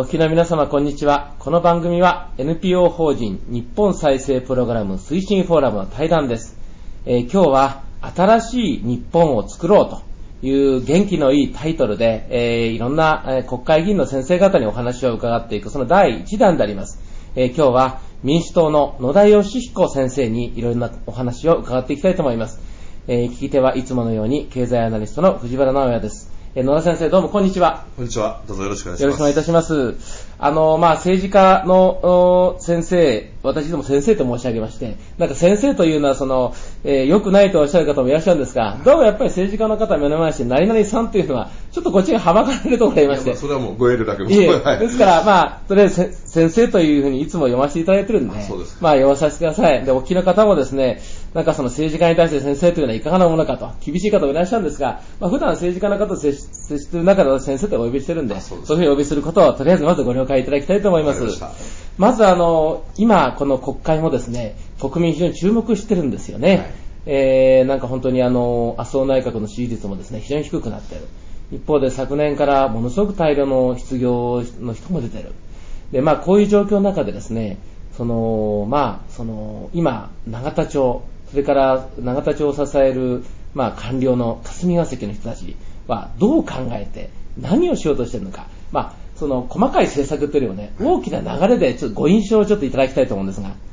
お聞きの皆様こんにちは。この番組は NPO 法人日本再生プログラム推進フォーラムの対談です。今日は新しい日本を作ろうという元気のいいタイトルで、いろんな国会議員の先生方にお話を伺っていくその第1弾であります。今日は民主党の野田佳彦先生にいろんなお話を伺っていきたいと思います。聞き手はいつものように経済アナリストの藤原直也です。野田先生、どうもこんにちは。 こんにちは。どうぞよろしくお願いします。 よろしくお願いいたします。政治家の先生、私ども先生と申し上げまして、なんか先生というのは良くないとおっしゃる方もいらっしゃるんですが、どうもやっぱり政治家の方目の前にして何々さんというのはちょっとこっちがはばかられるところがありまして、 それはもうご遠慮だけど、 はい、ですからとりあえず先生というふうにいつも読ませていただいてるんで、 そうです読まさせてください。で、お聞きの方もですね、なんかその政治家に対して先生というのはいかがなものかと厳しい方もいらっしゃるんですが、普段政治家の方と接している中で先生とお呼びしてるんで、そういうふうにお呼びすることをとりあえずまずご了解いただきたいと思います。まず今この国会もですね、国民非常に注目してるんですよね。はい、なんか本当に麻生内閣の支持率もですね、非常に低くなっている。一方で昨年からものすごく大量の失業の人も出ている。で、こういう状況の中でですね、今永田町、それから永田町を支える官僚の霞が関の人たちはどう考えて何をしようとしているのか、細かい政策というよりもね、大きな流れでちょっとご印象をちょっといただきたいと思うんですが。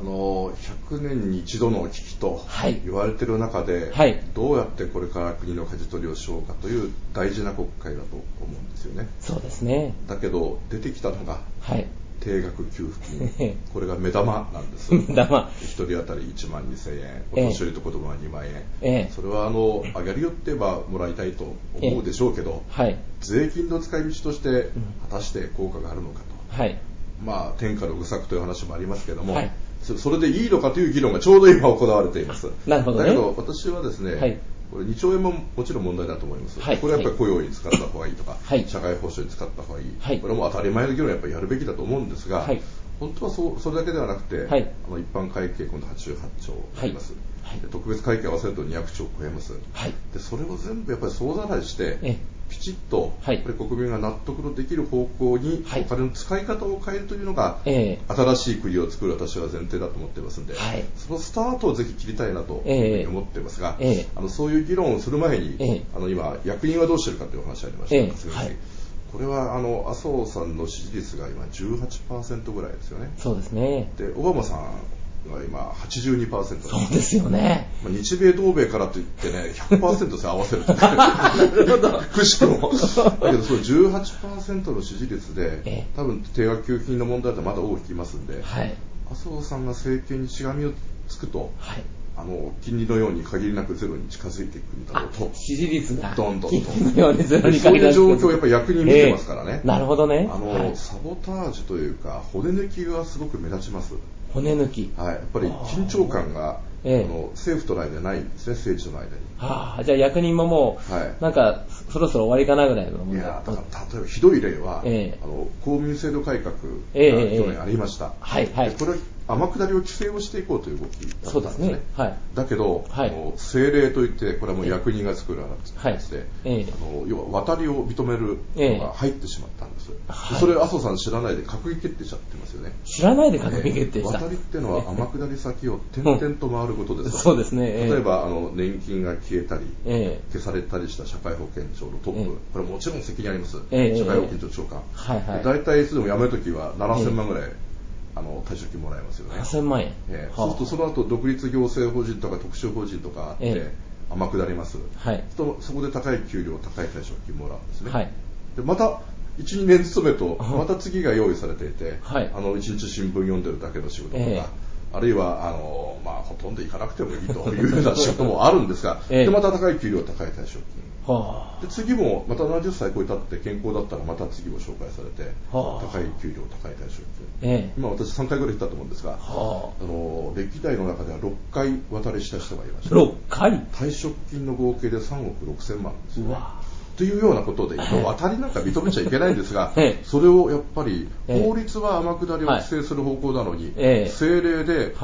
100年に一度の危機と言われている中で、 はい、 どうやってこれから国の舵取りをしようかという大事な国会だと思うんですよね。 そうですね。 だけど出てきたのが、 はい、 定額給付金これが目玉なんです。 目玉。 1人当たり1万2000円、お年寄りと子供は2万円、それは上げるよって言えばもらいたいと思うでしょうけど、 はい、 税金の使い道として果たして効果があるのかと、 はい、 天下の愚策という話もありますけれども、 はい、 それでいいのかという議論がちょうど今行われています。 なるほどね。 だけど私はですね、はい、これ2兆円ももちろん問題だと思います。はい、これはやっぱり雇用に使った方がいいとか、はい、社会保障に使った方がいい、はい、これも当たり前の議論をやっぱりやるべきだと思うんですが、はい、本当はそれだけではなくて、はい、一般会計今度88兆あります。はい、で特別会計合わせると200兆を超えます。はい、でそれを全部やっぱり総ざらいしてきちっと、やっぱり国民が納得のできる方向にお金の使い方を変えるというのが、新しい国を作る私は前提だと思っていますので、はい、そのスタートをぜひ切りたいなと思っていますが、そういう議論をする前に、今役人はどうしてるかという話がありました、はい、これは麻生さんの支持率が今 18% ぐらいですよね。 そうですね。 でオバマさんが今 82%。 そうですよね。 日米同盟からといってね 100% で合わせるとくしくもだけどそう 18% の支持率で多分定額給付金の問題だとまだ大きいますんで、はい、麻生さんが政権にしがみをつくと、はい、金利のように限りなくゼロに近づいていくんだろうと。 支持率がどんどん金利のようにゼロに限りなく。 そういう状況をやっぱり役人見てますからね。 なるほどね。 サボタージュというか骨抜きがすごく目立ちます。 骨抜き。 はい、やっぱり緊張感が政府との間にないんですね、政治との間に。 じゃあ役人ももう、はい、なんかそろそろ終わりかなぐらいのもの。 いやだから例えばひどい例は、公務員制度改革が去年ありました。はいはい。これ天下りを規制をしていこうという動きだったんですね。 そうですね。はい。 だけど、はい、政令といってこれはもう役人が作るやつで、要は渡りを認めるのが入ってしまったんです。それ麻生さん知らないで閣議決定しちゃってますよね。 知らないで閣議決定した。 渡りっていうのは天下り先を点々と回ることです。 そうですね。 例えば年金が消えたり、消されたりした社会保険庁のトップ、これもちろん責任あります。社会保険庁長官。だいたいいつでも辞めるときは7000万ぐらい。退職金もらえますよね。 8000万円。 そうするとその後独立行政法人とか特殊法人とかあって、天下ります。はい。そこで高い給料、高い退職金もらうんですね。はい。でまた1、2年勤めとまた次が用意されていて、はい。1日新聞読んでるだけの仕事とか、あるいはほとんど行かなくてもいいというような仕事もあるんですが、でまた高い給料、高い退職金。で次もまた70歳超えたって健康だったらまた次も紹介されて、高い給料、高い退職金。今私3回ぐらい行ったと思うんですが、歴代の中では6回渡りした人がいました。 6回退職金の合計で3億6千万ですよね。というようなことで渡りなんか認めちゃいけないんですが、それをやっぱり法律は天下りを規制する方向なのに、政令で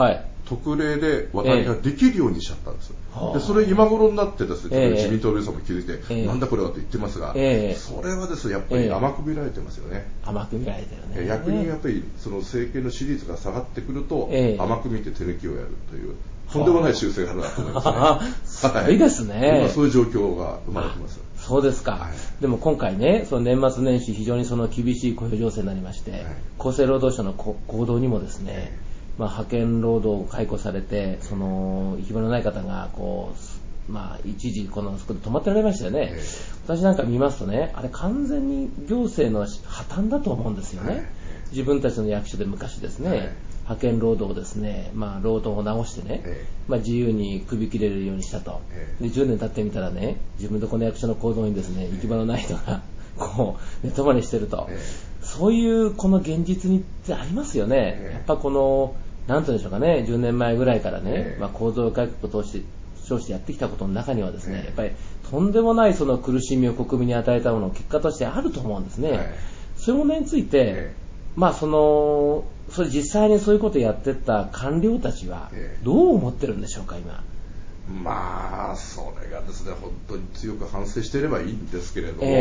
特例で渡りができるようにしちゃったんです。でそれ今頃になってですね、自民党の皆さんも気づいて、なんだこれはと言ってますが、それはですね、やっぱり甘く見られてますよね。 甘く見られてるね。 逆にやっぱりその政権の支持率が下がってくると、甘く見て手抜きをやるという、とんでもない習性があるなと思いますね。 すごいですね。 そういう状況が生まれてます。 そうですか。でも今回ね、その年末年始非常にその厳しい雇用情勢になりまして、厚生労働省の行動にもですね、派遣労働を解雇されて、その行き場のない方がこう、一時このそこで止まってられましたよね。私なんか見ますとね、あれ完全に行政の破綻だと思うんですよね。自分たちの役所で昔ですね、派遣労働をですね、労働を直してね、自由に首切れるようにしたと。で10年経ってみたらね、自分とこの役所の行動にですね、行き場のない人がこう寝泊まりしてると、そういうこの現実にってありますよね。やっぱこのなんていうんでしょうかね、10年前ぐらいからね、構造改革を通して称してやってきたことの中にはですね、やっぱりとんでもないその苦しみを国民に与えたものを結果としてあると思うんですね。そういう問題について、それ実際にそういうことをやってった官僚たちはどう思ってるんでしょうか、今。 それがですね、本当に強く反省していればいいんですけれども、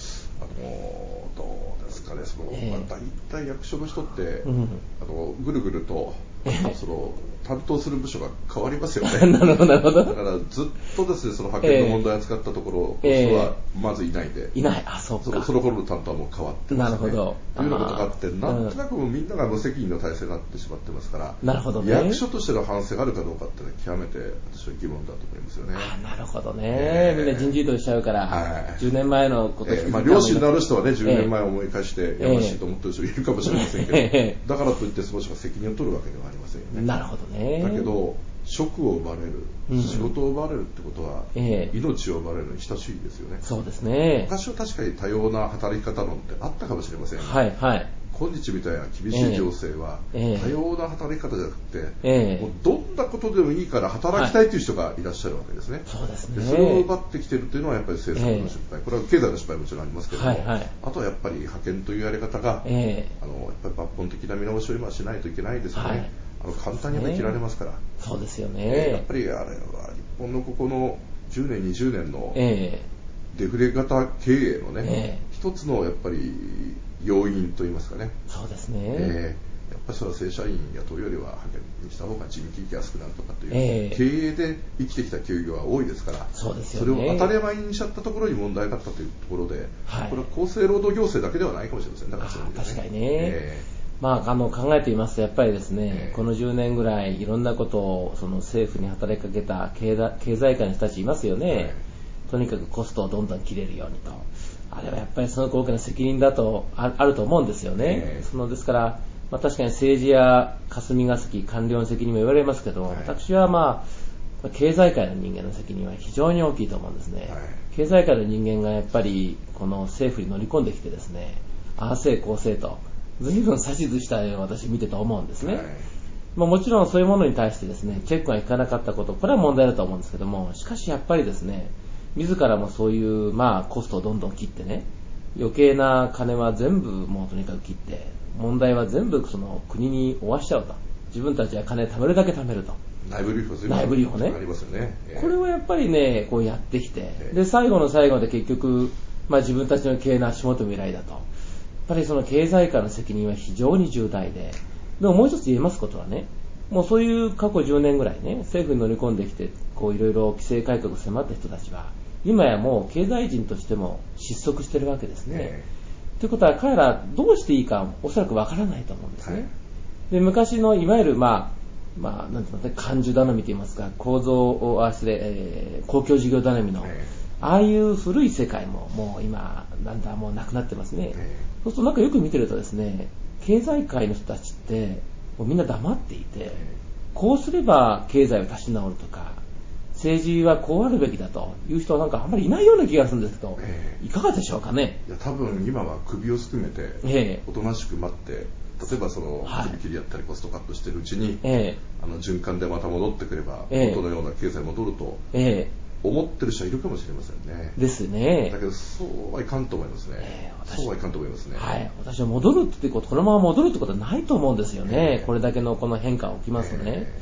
どうですかね、大体役所の人って、ぐるぐるとその担当する部署が変わりますよね。 なるほどなるほど。 だからずっとですね、その派遣の問題を扱ったところ人はまずいないで、そうか。その頃の担当はもう変わってますね。 なるほど。 というようなことがあって、なんとなくみんなが無責任の体制になってしまってますから、 なるほどね。 役所としての反省があるかどうかって極めて私は疑問だと思いますよね。 なるほどね。みんな人事異動しちゃうから、10年前のこと両親のある人はね、10年前を思い返してやましいと思ってる人いるかもしれませんけど、だからといってその人が責任を取るわけではありませんよね。 なるほどね。 だけど職を奪われる、仕事を奪われるってことは、命を奪われるのに等しいですよね。 そうですね。 昔は確かに多様な働き方なんてあったかもしれませんが、今日みたいな厳しい情勢は、多様な働き方じゃなくて、もうどんなことでもいいから働きたいという人がいらっしゃるわけですね。 そうですね。 それを奪ってきているというのはやっぱり政策の失敗、これは経済の失敗もちろんありますけれども、あとはやっぱり派遣というやり方が、やっぱり抜本的な見直しを今しないといけないですよね。簡単に切られますから。 そうですよね。 やっぱりあれは日本のここの10年20年のデフレ型経営のね、一つのやっぱり要因といいますかね。 そうですね。 やっぱりそれは正社員雇うよりは派遣にした方が人件費安くなるとかという、経営で生きてきた企業は多いですから、 そうですよね。 それを当たり前にしちゃったところに問題があったというところで、これは厚生労働行政だけではないかもしれません。だからそういう意味でね。 確かにね。考えてみますとやっぱりですね、この10年ぐらいいろんなことをその政府に働きかけた経済界の人たちいますよね。とにかくコストをどんどん切れるようにと。あれはやっぱりその大きな責任だと あると思うんですよね。ですから、確かに政治や霞が関官僚の責任も言われますけど、私は経済界の人間の責任は非常に大きいと思うんですね。経済界の人間がやっぱりこの政府に乗り込んできてですね、ああせいこうせいと随分指図したよう私見てと思うんですね。もちろんそういうものに対してですねチェックがいかなかったこと、これは問題だと思うんですけども、しかしやっぱりですね自らもそういうコストをどんどん切ってね、余計な金は全部もうとにかく切って、問題は全部その国に負わしちゃうと。自分たちは金貯めるだけ貯めると。 内部留保ね。ありますよね。 これをやっぱりねこうやってきて、で最後の最後で結局自分たちの経営の足元未来だと。やっぱりその経済界の責任は非常に重大で、でももう一つ言えますことはね、もうそういう過去10年ぐらいね政府に乗り込んできていろいろ規制改革を迫った人たちは今やもう経済人としても失速しているわけですね。ということは彼らどうしていいかおそらくわからないと思うんですね。で昔のいわゆるなんていうの官需頼みといいますか、公共事業頼みのああいう古い世界ももう今なんだもうなくなってますね。そうするとよく見てるとですね、経済界の人たちってもうみんな黙っていて、こうすれば経済を立ち直るとか、政治はこうあるべきだという人はあんまりいないような気がするんですけど、いかがでしょうかね。 いや多分今は首をすくめておとなしく待って、例えば首切りやったりコストカットしてるうちに、循環でまた戻ってくれば、元のような経済戻ると思ってる人はいるかもしれませんね。 ですね。 だけどそうはいかんと思いますね。そうはいかんと思いますね。 私は戻るってこと、このまま戻るってことはないと思うんですよね。これだけのこの変化が起きますとね。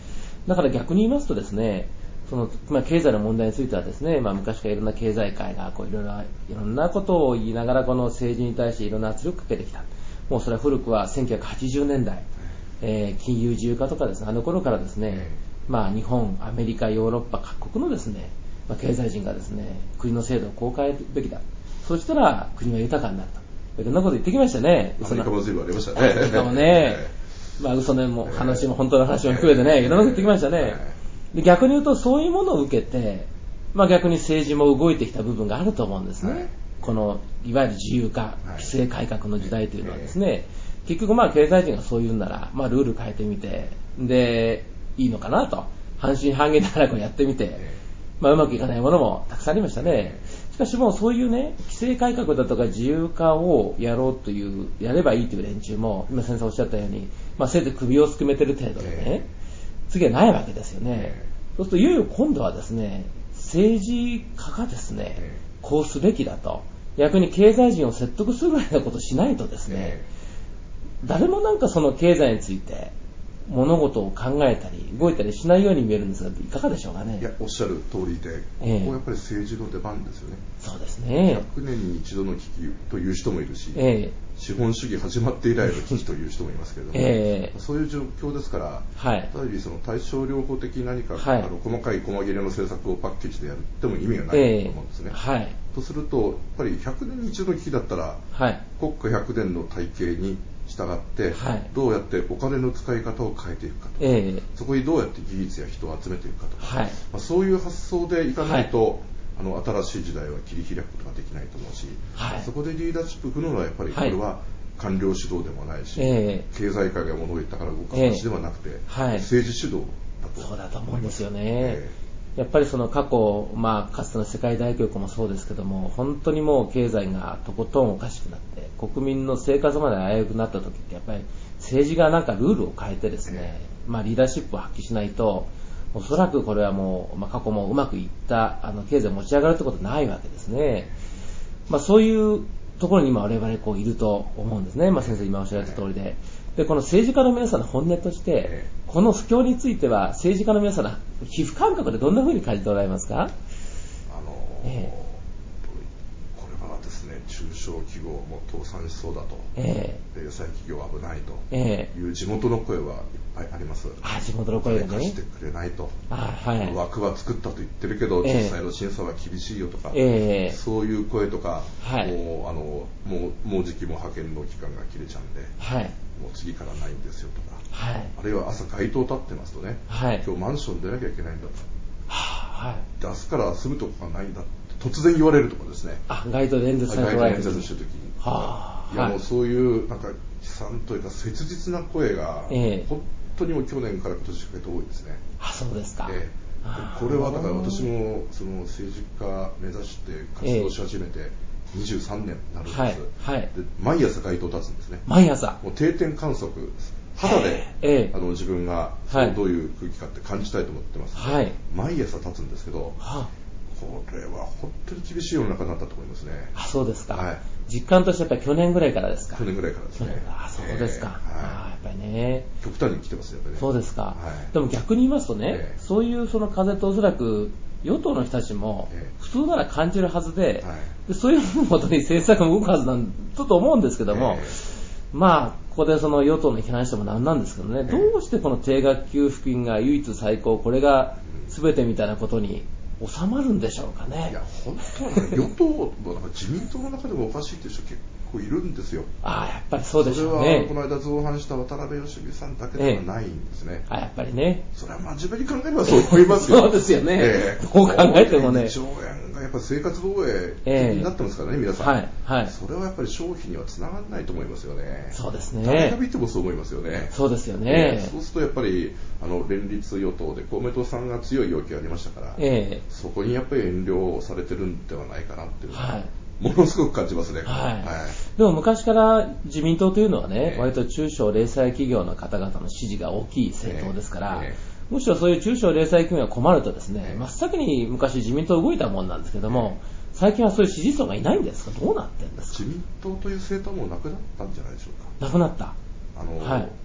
だから逆に言いますとですね、経済の問題についてはですね、昔からいろんな経済界がいろんなことを言いながらこの政治に対していろんな圧力をかけてきた。もうそれは古くは1980年代、金融自由化とかですね、あの頃からですね、日本、アメリカ、ヨーロッパ各国のですね、経済人がですね、国の制度をこう変えるべきだ。そしたら国は豊かになると。いろんなこと言ってきましたね。 アメリカも随分ありましたね。 アメリカもね、嘘の話も本当の話も含めてね、いろんなこと言ってきましたね。で逆に言うとそういうものを受けて、逆に政治も動いてきた部分があると思うんですね。このいわゆる自由化、規制改革の時代というのはですね、結局経済人がそう言うんなら、ルール変えてみて、でいいのかなと半信半疑ながらやってみて、うまくいかないものもたくさんありましたね。しかしもうそういうね、規制改革だとか自由化をやろうという、やればいいという連中も、今先生おっしゃったように、せいぜい首をすくめてる程度でね、次はないわけですよね。そうするといよいよ今度はですね、政治家がですね、こうすべきだと、逆に経済人を説得するぐらいのことをしないとですね、誰もその経済について物事を考えたり動いたりしないように見えるんですが、いかがでしょうかね。 いや、おっしゃる通りで、ここはやっぱり政治の出番ですよね。 そうですね。 100年に一度の危機という人もいるし、資本主義始まって以来の危機という人もいますけれども、そういう状況ですから、その対症療法的何か、細かい細切れの政策をパッケージでやっても意味がないと思うんですね。とすると、やっぱり100年に一度の危機だったら、国家100年の体系に従って、どうやってお金の使い方を変えていくかとか、そこにどうやって技術や人を集めていくかとか、そういう発想でいかないと、新しい時代は切り開くことができないと思うし、そこでリーダーシップを振るのはやっぱりこれは官僚主導でもないし、経済界が物を言ったから動かす話ではなくて、政治主導だと。 そうだと思うんですよね。やっぱり過去、かつての世界大恐慌もそうですけども、本当にもう経済がとことんおかしくなって、国民の生活まで危うくなった時って、やっぱり政治がルールを変えてですね、リーダーシップを発揮しないと、おそらくこれはもう、過去もうまくいった経済を持ち上がるってことはないわけですね。そういうところに今我々いると思うんですね。先生今おっしゃられた通りで。で、この政治家の皆さんの本音として、この不況については政治家の皆さんの皮膚感覚でどんな風に感じておられますか？ これはですね、中小企業も倒産しそうだと、野菜企業は危ないという地元の声はいっぱいあります。 地元の声がね。 貸してくれないと。枠は作ったと言ってるけど、実際の審査は厳しいよとか、そういう声とか、もう時期も派遣の期間が切れちゃうんで、もう次からないんですよとか、あるいは朝街頭立ってますとね、今日マンション出なきゃいけないんだと、明日から住むとこがないんだって突然言われるとかですね。 街頭で演説されておられる街頭演説してる時に、もうそういう悲惨というか切実な声が、本当にもう去年から今年にかけて多いですね。 そうですか。 これはだから私もその政治家目指して活動し始めて23年になるんです。で毎朝街頭立つんですね。 毎朝。 もう定点観測、肌で、自分がどういう空気かって感じたいと思ってますので、毎朝立つんですけど、これは本当に厳しい世の中になったと思いますね。 そうですか。実感としてやっぱり去年ぐらいからですか？ 去年ぐらいからですね。 そうですか。やっぱりね。 極端に来てますよ、やっぱりね。 そうですか。でも逆に言いますとね、そういう風とおそらく与党の人たちも普通なら感じるはずで、そういうもとに政策も動くはずなんだと思うんですけども、ここでその与党の批判してもなんなんですけどね、どうしてこの定額給付金が唯一最高、これが全てみたいなことに収まるんでしょうかね。 いや、本当はね、与党の自民党の中でもおかしいっていう人結構いるんですよ。 やっぱりそうでしょうね。 それはこの間造反した渡辺義美さんだけではないんですね。 やっぱりね。 それは真面目に考えればそう思いますよ。 そうですよね。どう考えてもね。 2兆円がやっぱ生活防衛になってますからね、皆さん。それはやっぱり消費にはつながらないと思いますよね。 そうですね。 誰が見てもそう思いますよね。 そうですよね。 そうするとやっぱり連立与党で公明党さんが強い要求がありましたから、そこにやっぱり遠慮されてるんではないかなっていうのは、ものすごく感じますね。 でも昔から自民党というのはね、割と中小零細企業の方々の支持が大きい政党ですから、むしろそういう中小零細企業が困るとですね、真っ先に昔自民党動いたもんなんですけども、最近はそういう支持層がいないんですか？どうなってんですか？ 自民党という政党もなくなったんじゃないでしょうか。 なくなった。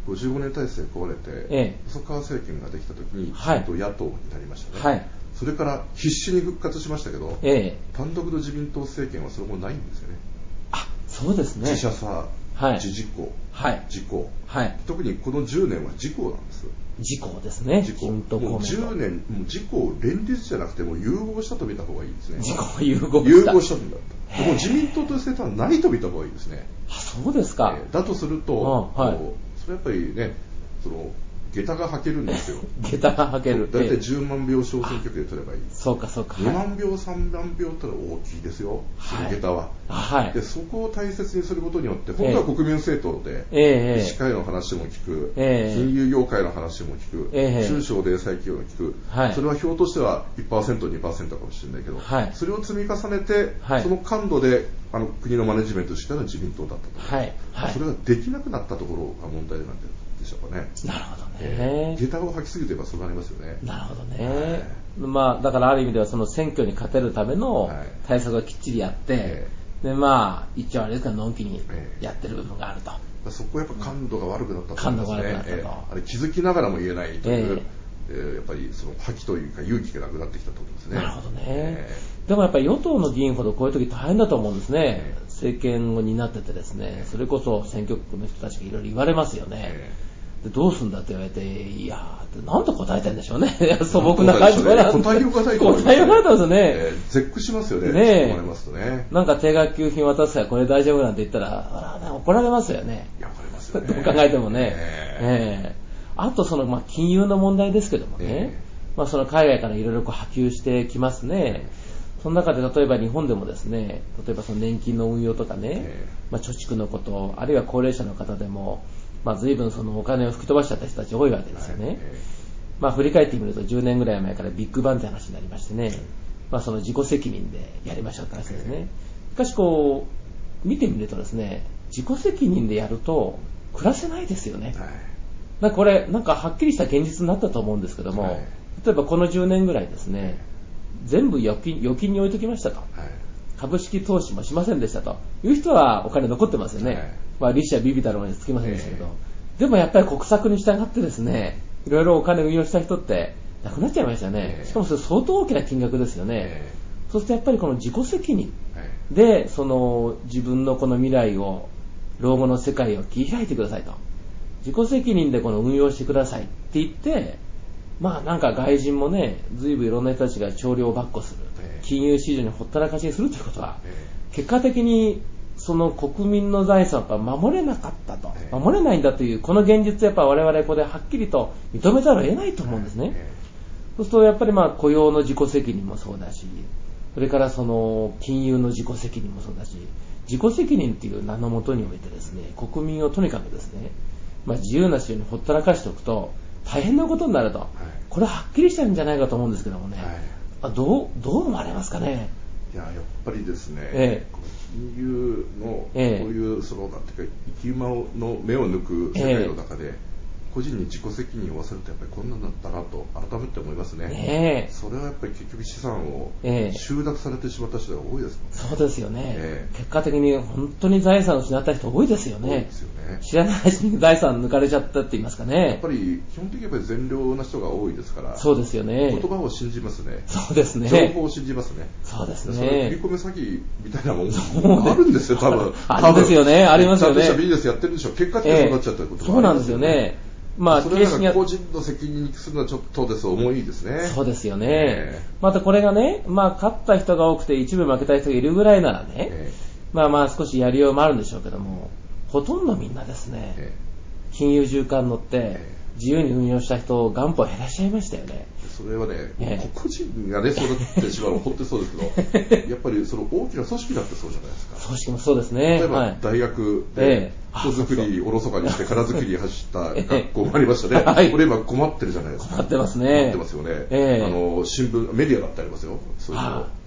55年体制壊れて、細川政権ができたときに、野党になりましたね。それから必死に復活しましたけど、単独の自民党政権はそれもないんですよね。 そうですね。 自社さ、自事故、事故、特にこの10年は事故なんです。 事故ですね。 もう10年、もう事故を連立じゃなくても融合したと見た方がいいですね。 事故を融合したんだった。もう自民党という政党はないと見た方がいいですね。 そうですか。 だとすると、それやっぱりね、下駄が履けるんですよ。 下駄が履ける。 だいたい10万票小選挙区で取ればいい。 そうかそうか。 2万票、3万票ってのは大きいですよ。下駄は。で、そこを大切にすることによって、本当は国民政党で、医師会の話も聞く、金融業界の話も聞く、中小零細企業が聞く、それは票としては 1%、2% かもしれないけど、それを積み重ねて、その感度で国のマネジメントしたのは自民党だったと。それができなくなったところが問題なんでしょうかね。 なるほどね。 下駄を履きすぎてばそうなりますよね。 なるほどね。だからある意味ではその選挙に勝てるための対策をきっちりやって、で一応あれですからのんきにやってる部分があると。 そこはやっぱ感度が悪くなったと思いますね。 感度が悪くなったと。 あれ気づきながらも言えないという、やっぱりその覇気というか勇気がなくなってきたと思いますね。 なるほどね。でもやっぱり与党の議員ほどこういう時大変だと思うんですね。政権を担っててですね、それこそ選挙区の人たちがいろいろ言われますよね。でどうすんだって言われて、いやーってなんと答えてんでしょうね。素朴な感じで。 答えようがないと思います。 答えようがないと思いますね。 絶句しますよね。ね思いますとね。 なんか定額給品渡すからこれ大丈夫なんて言ったら、怒られますよね。 いや、怒られますよね。 どう考えてもね。あと金融の問題ですけどもね。その海外からいろいろ波及してきますね。その中で例えば日本でもですね、例えばその年金の運用とかね、貯蓄のこと、あるいは高齢者の方でも、随分そのお金を吹き飛ばしちゃった人たち多いわけですよね。振り返ってみると10年ぐらい前からビッグバンって話になりましてね、その自己責任でやりましょうって話ですね。しかし見てみるとですね、自己責任でやると暮らせないですよね。これなんかはっきりした現実になったと思うんですけども、例えばこの10年ぐらいですね、全部預金に置いときましたと、株式投資もしませんでしたという人はお金残ってますよね。利子はビビたるまでつきませんでしたけど、でもやっぱり国策に従ってですね、いろいろお金を運用した人ってなくなっちゃいましたね。しかもそれ相当大きな金額ですよね。そうするとやっぱりこの自己責任で自分のこの未来を、老後の世界を切り開いてくださいと、自己責任でこの運用してくださいって言って、なんか外人もね、随分いろんな人たちが帳量をばっこする、金融市場にほったらかしにするということは、結果的にその国民の財産を守れなかったと、守れないんだというこの現実をやっぱ我々ここではっきりと認めざるを得ないと思うんですね。そうするとやっぱり雇用の自己責任もそうだし、それからその金融の自己責任もそうだし、自己責任っていう名のもとにおいてですね、国民をとにかくですね、自由な市場にほったらかしておくと大変なことになると、これははっきりしたんじゃないかと思うんですけどもね、どう思われますかね。 いや、やっぱりですね、金融のこういうなんていうか生き馬の目を抜く世界の中で、個人に自己責任を負わせるとやっぱりこんなんだったなと改めて思いますね。それはやっぱり結局資産を収奪されてしまった人が多いですもんね。 そうですよね。結果的に本当に財産を失った人多いですよね。 多いですよね。 知らないうちに財産抜かれちゃったって言いますかね。 やっぱり基本的にやっぱり善良な人が多いですから。 そうですよね。 言葉を信じますね。 そうですね。 情報を信じますね。 そうですね。 それ振り込め詐欺みたいなもんあるんですよ、多分。 あるんですよね。ありますよね。 ちゃんとしたビジネスやってるんでしょ。結果的にそうなっちゃったことそうなんですよね。 それが個人の責任にするのはちょっと重いですね。 そうですよね。またこれがね、勝った人が多くて一部負けた人がいるぐらいならね、少しやりようもあるんでしょうけども、ほとんどみんなですね、金融循環に乗って自由に運用した人を元本減らしちゃいましたよね。 それはね、個人がね、そうなってしまうのは本当にそうですけど、やっぱりその大きな組織だってそうじゃないですか。 組織もそうですね。 例えば大学で人作りおろそかにして殻作り走った学校もありましたね。これ今困ってるじゃないですか。 困ってますね。 困ってますよね。新聞、メディアだってありますよ。そういうの。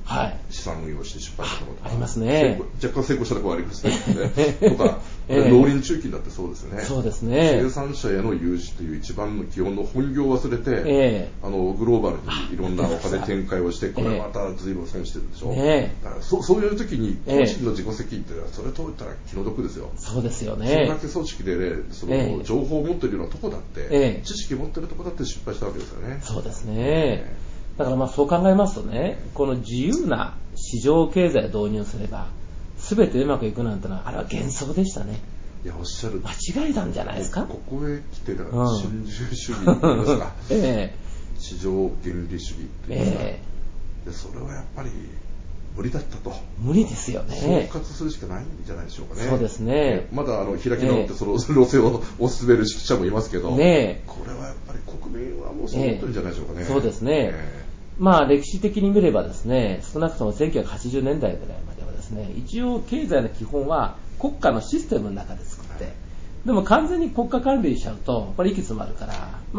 資産運用して失敗したところとかありますね。 若干成功したところありますね。とか、農林中金だってそうですよね。 そうですね。 生産者への融資という一番の基本の本業を忘れて、グローバルにいろんなお金展開をして、これまた随分損してるでしょ。だからそういう時に個人の自己責任ってそれといったら気の毒ですよ。 そうですよね。 それだけ組織でね、その情報を持っているようなとこだって、知識を持っているとこだって失敗したわけですよね。 そうですね。だからそう考えますとね、この自由な市場経済を導入すれば全てうまくいくなんてのはあれは幻想でしたね。 いや、おっしゃる間違いなんじゃないですか。 ここへ来てから新自由主義と言いますか、市場原理主義と言いますか、でそれはやっぱり無理だったと。 無理ですよね。 総括するしかないんじゃないでしょうかね。 そうですね。 まだ開き直ってその路線を押し滑る指揮者もいますけど、これはやっぱり国民はもうそう思ってるんじゃないでしょうかね。 そうですね。歴史的に見ればですね、少なくとも1980年代ぐらいまではですね、一応経済の基本は国家のシステムの中で作って、でも完全に国家管理しちゃうとこれ息詰まるから、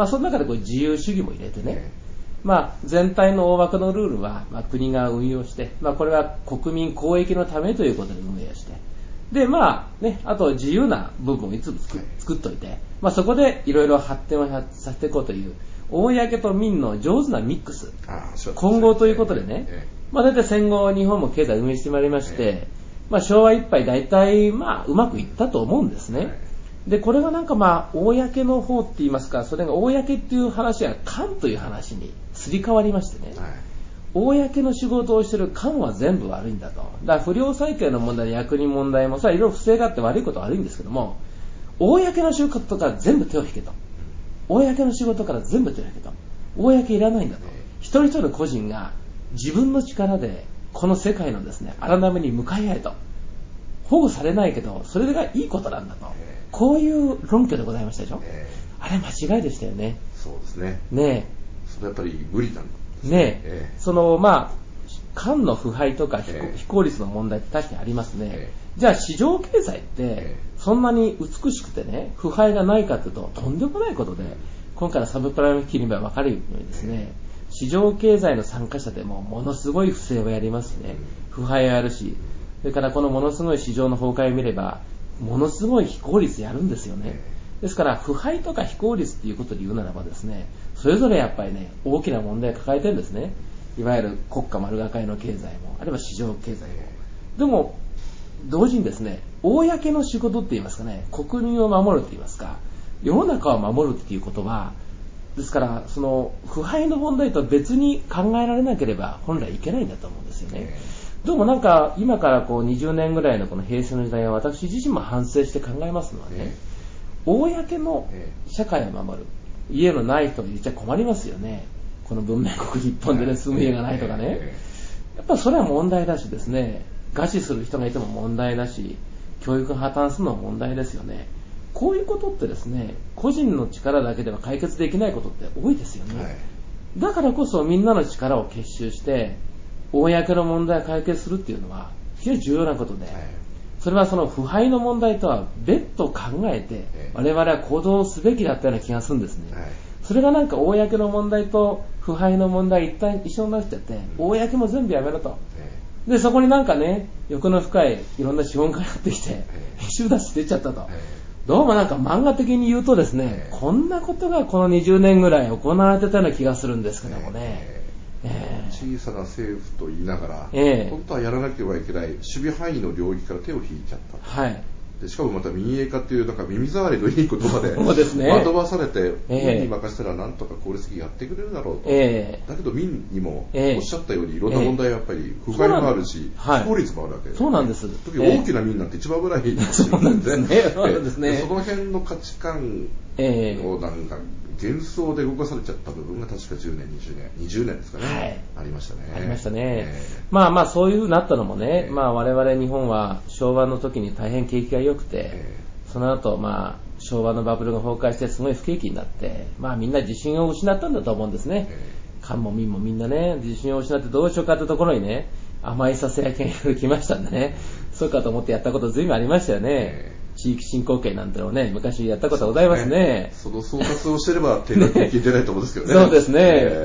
その中で自由主義も入れてね、全体の大枠のルールは国が運用して、これは国民公益のためということで運営して、であと自由な部分をいつも作っといて、そこでいろいろ発展をさせていこうという公と民の上手なミックス、混合ということでね、大体戦後日本も経済運営してまいりまして、昭和いっぱい大体うまくいったと思うんですね。でこれが公の方って言いますか、それが公っていう話が官という話にすり替わりましてね、公の仕事をしている官は全部悪いんだと。だから不良債権の問題、役人問題もさ、いろいろ不正があって悪いことは悪いんですけども、公の仕事から全部手を引けと。公の仕事から全部手を引けと。公いらないんだと。一人一人の個人が自分の力でこの世界のですね、荒波に向かい合えと。保護されないけどそれがいいことなんだと。こういう論拠でございましたでしょ。あれ間違いでしたよね。 そうですね。それやっぱり無理なんですね。官の腐敗とか非効率の問題って確かにありますね。じゃあ市場経済ってそんなに美しくてね、腐敗がないかというととんでもないことで、今回のサブプライム危機には分かるようにですね、市場経済の参加者でもものすごい不正をやりますしね、腐敗をやるし、それからこのものすごい市場の崩壊を見ればものすごい非効率やるんですよね。ですから腐敗とか非効率っていうことで言うならばですね、それぞれやっぱりね、大きな問題を抱えてるんですね。いわゆる国家丸がかりの経済も、あるいは市場経済も。でも同時にですね、公の仕事って言いますかね、国民を守るって言いますか、世の中を守るっていうことは、ですからその腐敗の問題とは別に考えられなければ本来いけないんだと思うんですよね。でも今から20年ぐらいのこの平成の時代は私自身も反省して考えますのはね、公の社会を守る、家のない人が言っちゃ困りますよね。この文明国日本でね、住む家がないとかね、やっぱそれは問題だしですね、餓死する人がいても問題だし、教育が破綻するのも問題ですよね。こういうことってですね、個人の力だけでは解決できないことって多いですよね。だからこそみんなの力を結集して公の問題を解決するっていうのは非常に重要なことで、それはその腐敗の問題とは別途考えて我々は行動すべきだったような気がするんですね。それが公の問題と腐敗の問題一緒になっちゃって、公も全部やめろと。でそこに欲の深いいろんな資本家がやってきて収奪して出ちゃったと。どうも漫画的に言うとですね、こんなことがこの20年ぐらい行われてたような気がするんですけどもね。 小さな政府と言いながら、本当はやらなければいけない守備範囲の領域から手を引いちゃった。でしかもまた民営化っていう耳障りのいい言葉で惑わされて、民に任せたらなんとか効率的にやってくれるだろうと。だけど民にもおっしゃったようにいろんな問題はやっぱり腐敗もあるし、非効率もあるわけです。 そうなんです。 特に大きな民なんて一番危ないですよね。その辺の価値観を幻想で動かされちゃった部分が確か10年、20年ですかね、ありましたね。 ありましたね。そういう風になったのもね、我々日本は昭和の時に大変景気が良くて、その後昭和のバブルが崩壊してすごい不景気になって、みんな自信を失ったんだと思うんですね。官も民もみんなね、自信を失ってどうしようかってところにね、甘いささやきがいろいろ来ましたんでね、そうかと思ってやったこと随分ありましたよね。地域振興券なんてのをね、昔やったことございますね。 その総括をしてれば定額的に出ないと思うんですけどね。 そうですね。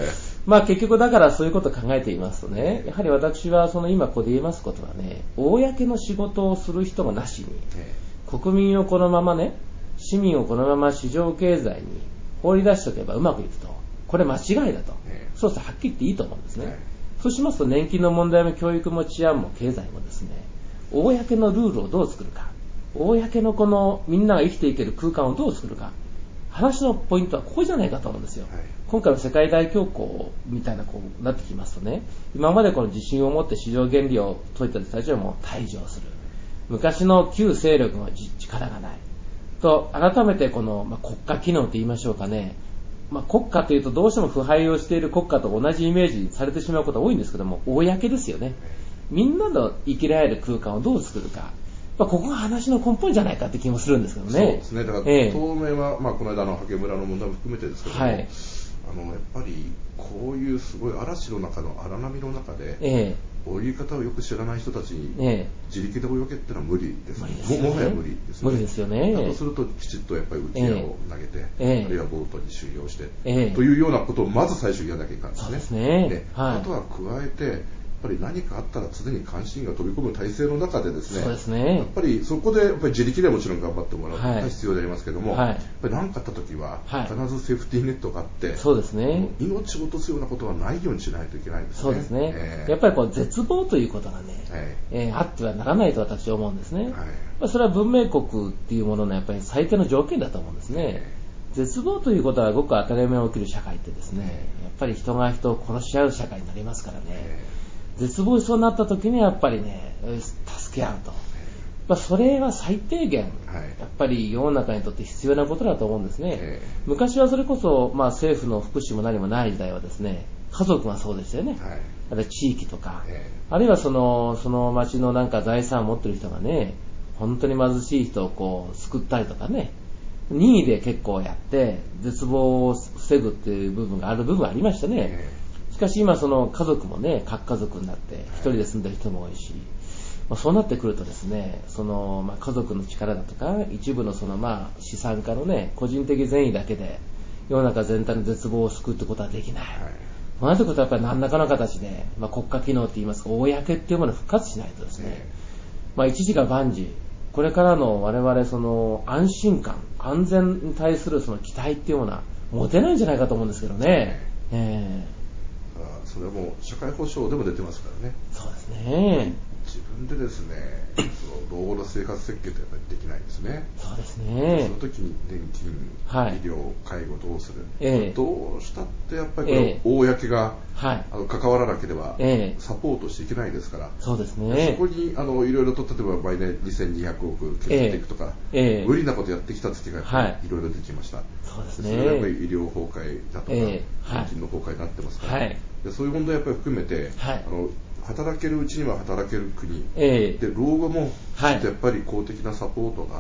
まあ結局だからそういうことを考えていますとね、やはり私はその今ここで言いますことはね、公の仕事をする人もなしに、国民をこのままね、市民をこのまま市場経済に放り出しておけばうまくいくと、これ間違いだと、そうするとはっきり言っていいと思うんですね。そうしますと年金の問題も教育も治安も経済もですね、公のルールをどう作るか、公のこのみんなが生きていける空間をどう作るか、話のポイントはここじゃないかと思うんですよ。今回の世界大恐慌みたいなこうなってきますとね、今までこの自信を持って市場原理を説いた人たちはもう退場する。昔の旧勢力の力がない。と改めてこの、国家機能と言いましょうかね、国家というとどうしても腐敗をしている国家と同じイメージされてしまうことが多いんですけども、公ですよね。みんなの生きられる空間をどう作るか、ここが話の根本じゃないかって気もするんですけどね。そうですね。だから当面は、この間のハケ村の問題も含めてですけども、やっぱりこういうすごい嵐の中の荒波の中で、泳ぎ方をよく知らない人たちに自力で泳げってのは無理ですね。もはや無理ですね。 無理ですよね。 だとするときちっとやっぱり浮き輪を投げて、あるいはボートに収容して、というようなことをまず最初にやらなきゃいけないんですね。 そうですね。 あとは加えて、やっぱり何かあったら常に関心が飛び込む体制の中でですね、 そうですね、 やっぱりそこでやっぱり自力でもちろん頑張ってもらうことが必要でありますけども、やっぱり何かあった時は必ずセーフティーネットがあって、 そうですね、 命を落とすようなことはないようにしないといけないんですね。 そうですね、やっぱりこう絶望ということがね、あってはならないと私は思うんですね。それは文明国っていうもののやっぱり最低の条件だと思うんですね。絶望ということはごく当たり前に起きる社会ってですね、やっぱり人が人を殺し合う社会になりますからね。絶望しそうになった時にはやっぱりね、助け合うと。それは最低限、やっぱり世の中にとって必要なことだと思うんですね。昔はそれこそ、政府の福祉も何もない時代はですね、家族がそうでしたよね。あるいは地域とか、あるいはその町のなんか財産を持ってる人がね、本当に貧しい人をこう救ったりとかね、任意で結構やって絶望を防ぐっていう部分がある部分はありましたね。しかし今その家族もね、核家族になって一人で住んでる人も多いし、そうなってくるとですね、その家族の力だとか一部のその資産家のね、個人的善意だけで世の中全体の絶望を救うってことはできない。そうなってくるとやっぱり何らかの形で、国家機能って言いますか、公っていうものを復活しないとですね、一時が万事、これからの我々その安心感、安全に対するその期待っていうものは持てないんじゃないかと思うんですけどね。 それはもう社会保障でも出てますからね。 そうですね。 自分でですね、その老後の生活設計ってやっぱりできないですね。 そうですね。 その時に年金、医療、介護どうする、どうしたってやっぱりこの公が、関わらなければサポートしていけないですから、 そうですね。 そこにいろいろと例えば毎年2200億削っていくとか、無理なことやってきた月がいろいろできました。 そうですね。 それはやっぱり医療崩壊だとか、年金の崩壊になってますから、そういう問題やっぱり含めて、働けるうちには働ける国、で老後もやっぱり公的なサポートがあって、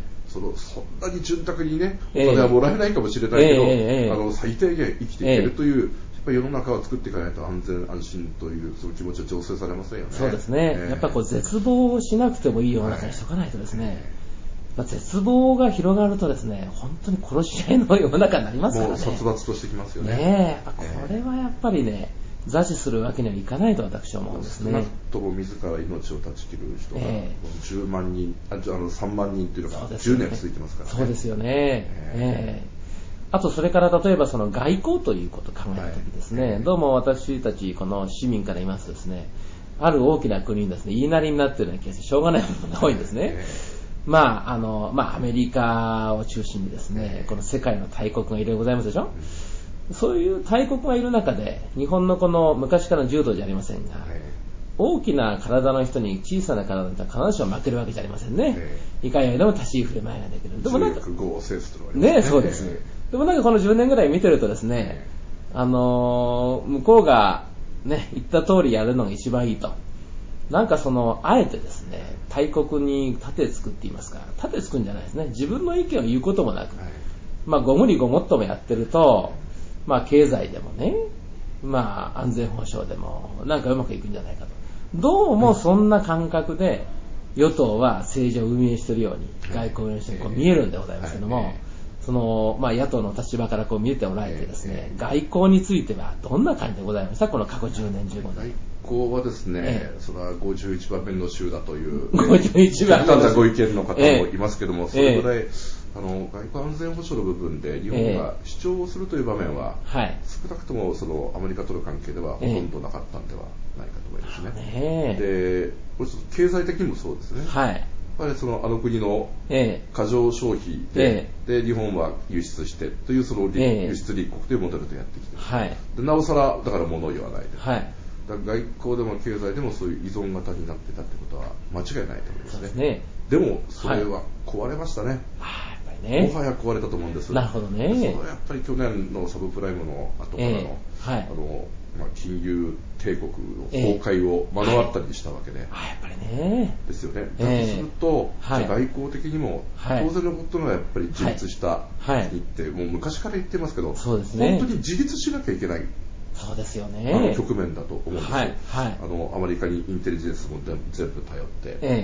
そんなに潤沢にね、お金はもらえないかもしれないけど、最低限生きていけるという、やっぱり世の中を作っていかないと安全安心というそういう気持ちは醸成されませんよね。 そうですね。やっぱり絶望をしなくてもいい世の中にしとかないとですね、絶望が広がるとですね、本当に殺し合いの世の中になりますからね。 もう殺伐としてきますよね。 これはやっぱりね、座視するわけにはいかないと私は思うんですね。 少なくとも自ら命を断ち切る人が10万人、3万人というのが10年続いてますからね。 そうですよね。あとそれから例えばその外交ということを考えたときですね、どうも私たちこの市民から言いますとですね、ある大きな国にですね、言いなりになっているような気がしてしょうがないものが多いんですね。アメリカを中心にですね、この世界の大国がいろいろございますでしょ。そういう大国がいる中で、日本のこの昔からの柔道じゃありませんが、大きな体の人に小さな体の人は必ずしも負けるわけじゃありませんね。いかよりでも立ち居振る舞いができる。でもなんか、そうです。でもなんかこの10年ぐらい見てるとですね、向こうがね、言った通りやるのが一番いいと。なんかあえてですね、大国に盾つくって言いますか、盾つくんじゃないですね。自分の意見を言うこともなく、ご無理ごもっともやってると、経済でもね、安全保障でもなんかうまくいくんじゃないかと。どうもそんな感覚で与党は政治を運営しているように、外交を運営しているように見えるんでございますけども、 野党の立場からこう見ておられてですね、外交についてはどんな感じでございました？この過去10年、15年。 外交はですね、それは51番目の州だという、 51番目の州。 ご意見の方もいますけども、それぐらい、外交安全保障の部分で日本が主張をするという場面は、少なくともアメリカとの関係ではほとんどなかったんではないかと思いますね。で、経済的にもそうですね。やっぱりあの国の過剰消費で、日本は輸出してという輸出立国というモデルでやってきてでなおさらだから物を言わないで、だから外交でも経済でもそういう依存型になってたってことは間違いないと思いますね。でもそれは壊れましたね。もはや壊れたと思うんです。 なるほどね。 それはやっぱり去年のサブプライムの後からの、金融帝国の崩壊を目の当たりにしたわけで、 やっぱりね。 ですよね。だとすると、外交的にも、当然のことはやっぱり自立した国って、もう昔から言ってますけど、本当に自立しなきゃいけない。 そうですよね。 局面だと思うんですよ。アメリカにインテリジェンスも全部頼って、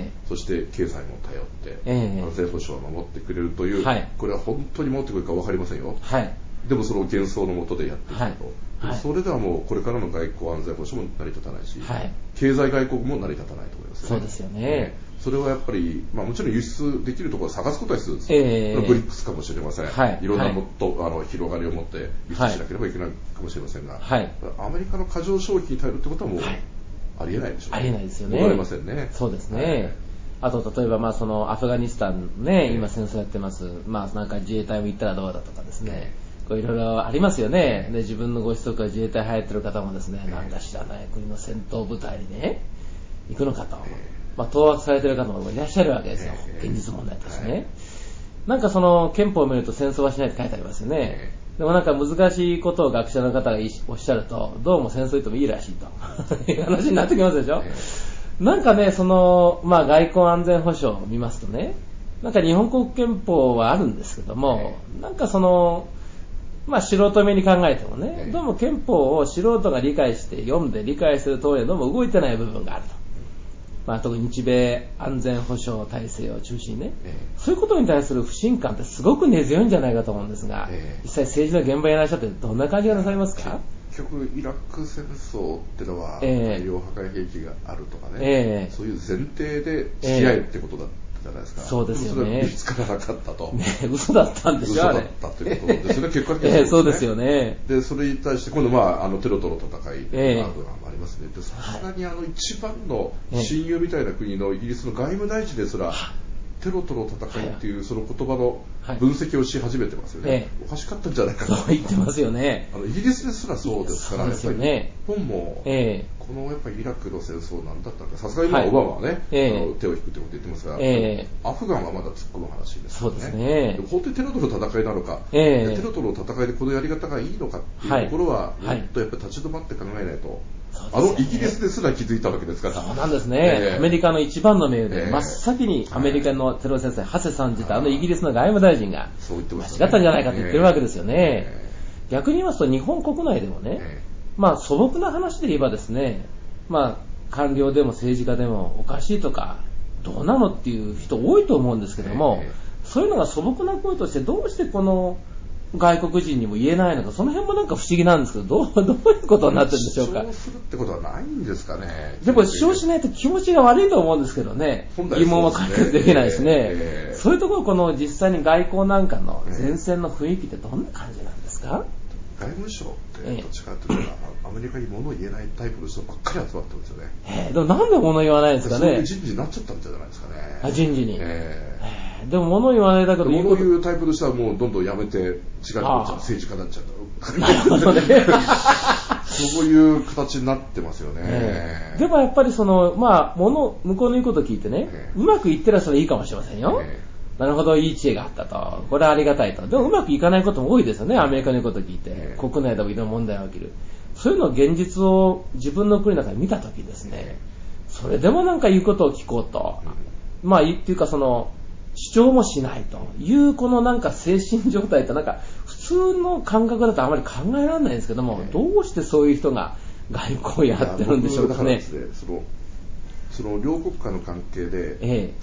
そして経済も頼って、安全保障を守ってくれるという、これは本当に持ってくるか分かりませんよ。でもその幻想のもとでやっていくと、それではもうこれからの外交安全保障も成り立たないし、経済外交も成り立たないと思いますね。 そうですよね。 それはやっぱり、もちろん輸出できるところを探すことは必要です。ブリックスかもしれません。いろんなもっと広がりを持って輸出しなければいけないかもしれませんが、アメリカの過剰消費に頼るってことはもうありえないでしょうね。 ありえないですよね。 戻れませんね。 そうですね。あと例えばアフガニスタンね、今戦争やってます。なんか自衛隊も行ったらどうだとかですね。いろいろありますよね。で、自分のご子息が自衛隊入ってる方もですね、なんか知らない国の戦闘部隊にね、行くのかと。当惑されてる方もいらっしゃるわけですよ。現実問題としてね。なんか憲法を見ると戦争はしないって書いてありますよね。でもなんか難しいことを学者の方がおっしゃると、どうも戦争行ってもいいらしいという話になってきますでしょ。なんかね、外交安全保障を見ますとね、なんか日本国憲法はあるんですけども、なんか素人目に考えてもね、どうも憲法を素人が理解して読んで理解する通りでどうも動いてない部分があると。特に日米安全保障体制を中心にね、そういうことに対する不信感ってすごく根強いんじゃないかと思うんですが、実際政治の現場にいらっしゃってどんな感じがなさいますか？ 結局イラク戦争ってのは大量破壊兵器があるとかね、そういう前提で付き合えってことだったじゃないですか。 そうですよね。 それは見つからなかったと。 嘘だったんでしょ。 嘘だったということですね。結果的にそうですね。 そうですよね。 で、それに対して今度テロとの戦いがありますね。で、さすがに一番の親友みたいな国のイギリスの外務大臣ですら、テロとの戦いっていうその言葉の分析をし始めてますよね。おかしかったんじゃないかな。 そう言ってますよね。 イギリスですらそうですから、やっぱり日本もこのやっぱりイラクの戦争なんだったか、さすがに今オバマはね、手を引くってこと言ってますが、アフガンはまだ突っ込む話ですよね。 そうですね。 本当にテロとの戦いなのか、テロとの戦いでこのやり方がいいのかっていうところは、もっとやっぱり立ち止まって考えないと。イギリスですら気づいたわけですから。 そうなんですね。アメリカの一番の命で、真っ先にアメリカのテロ戦争、ハセさん自体、イギリスの外務大臣が間違ったんじゃないかと言ってるわけですよね。逆に言いますと、日本国内でもね、素朴な話で言えばですね、官僚でも政治家でもおかしいとか、どうなのっていう人多いと思うんですけども、そういうのが素朴な声として、どうしてこの外国人にも言えないのか、その辺もなんか不思議なんですけど、どういうことになってるんでしょうか。 主張するってことはないんですかね。 でも主張しないと気持ちが悪いと思うんですけどね。疑問は解決できないしね。そういうところ、この実際に外交なんかの前線の雰囲気ってどんな感じなんですか？ 外務省ってどっちかというと、アメリカに物を言えないタイプの人ばっかり集まってるんですよね。 でもなんで物言わないんですかね。 そういう人事になっちゃったんじゃないですかね。 人事に。でも物言わないだけど物言うタイプの人はもうどんどんやめて違う政治家になっちゃう。 なるほどね。 そういう形になってますよね。 でもやっぱり向こうの言うことを聞いてね、うまくいってらそれいいかもしれませんよ。なるほど、いい知恵があったと。これはありがたいと。でもうまくいかないことも多いですよね、アメリカの言うことを聞いて。国内でもいろんな問題が起きる。そういうの現実を自分の国の中で見たときですね、それでもなんか言うことを聞こうと。っていうか主張もしないというこのなんか精神状態ってなんか普通の感覚だとあまり考えられないんですけども、どうしてそういう人が外交をやってるんでしょうかね。 その両国間の関係で、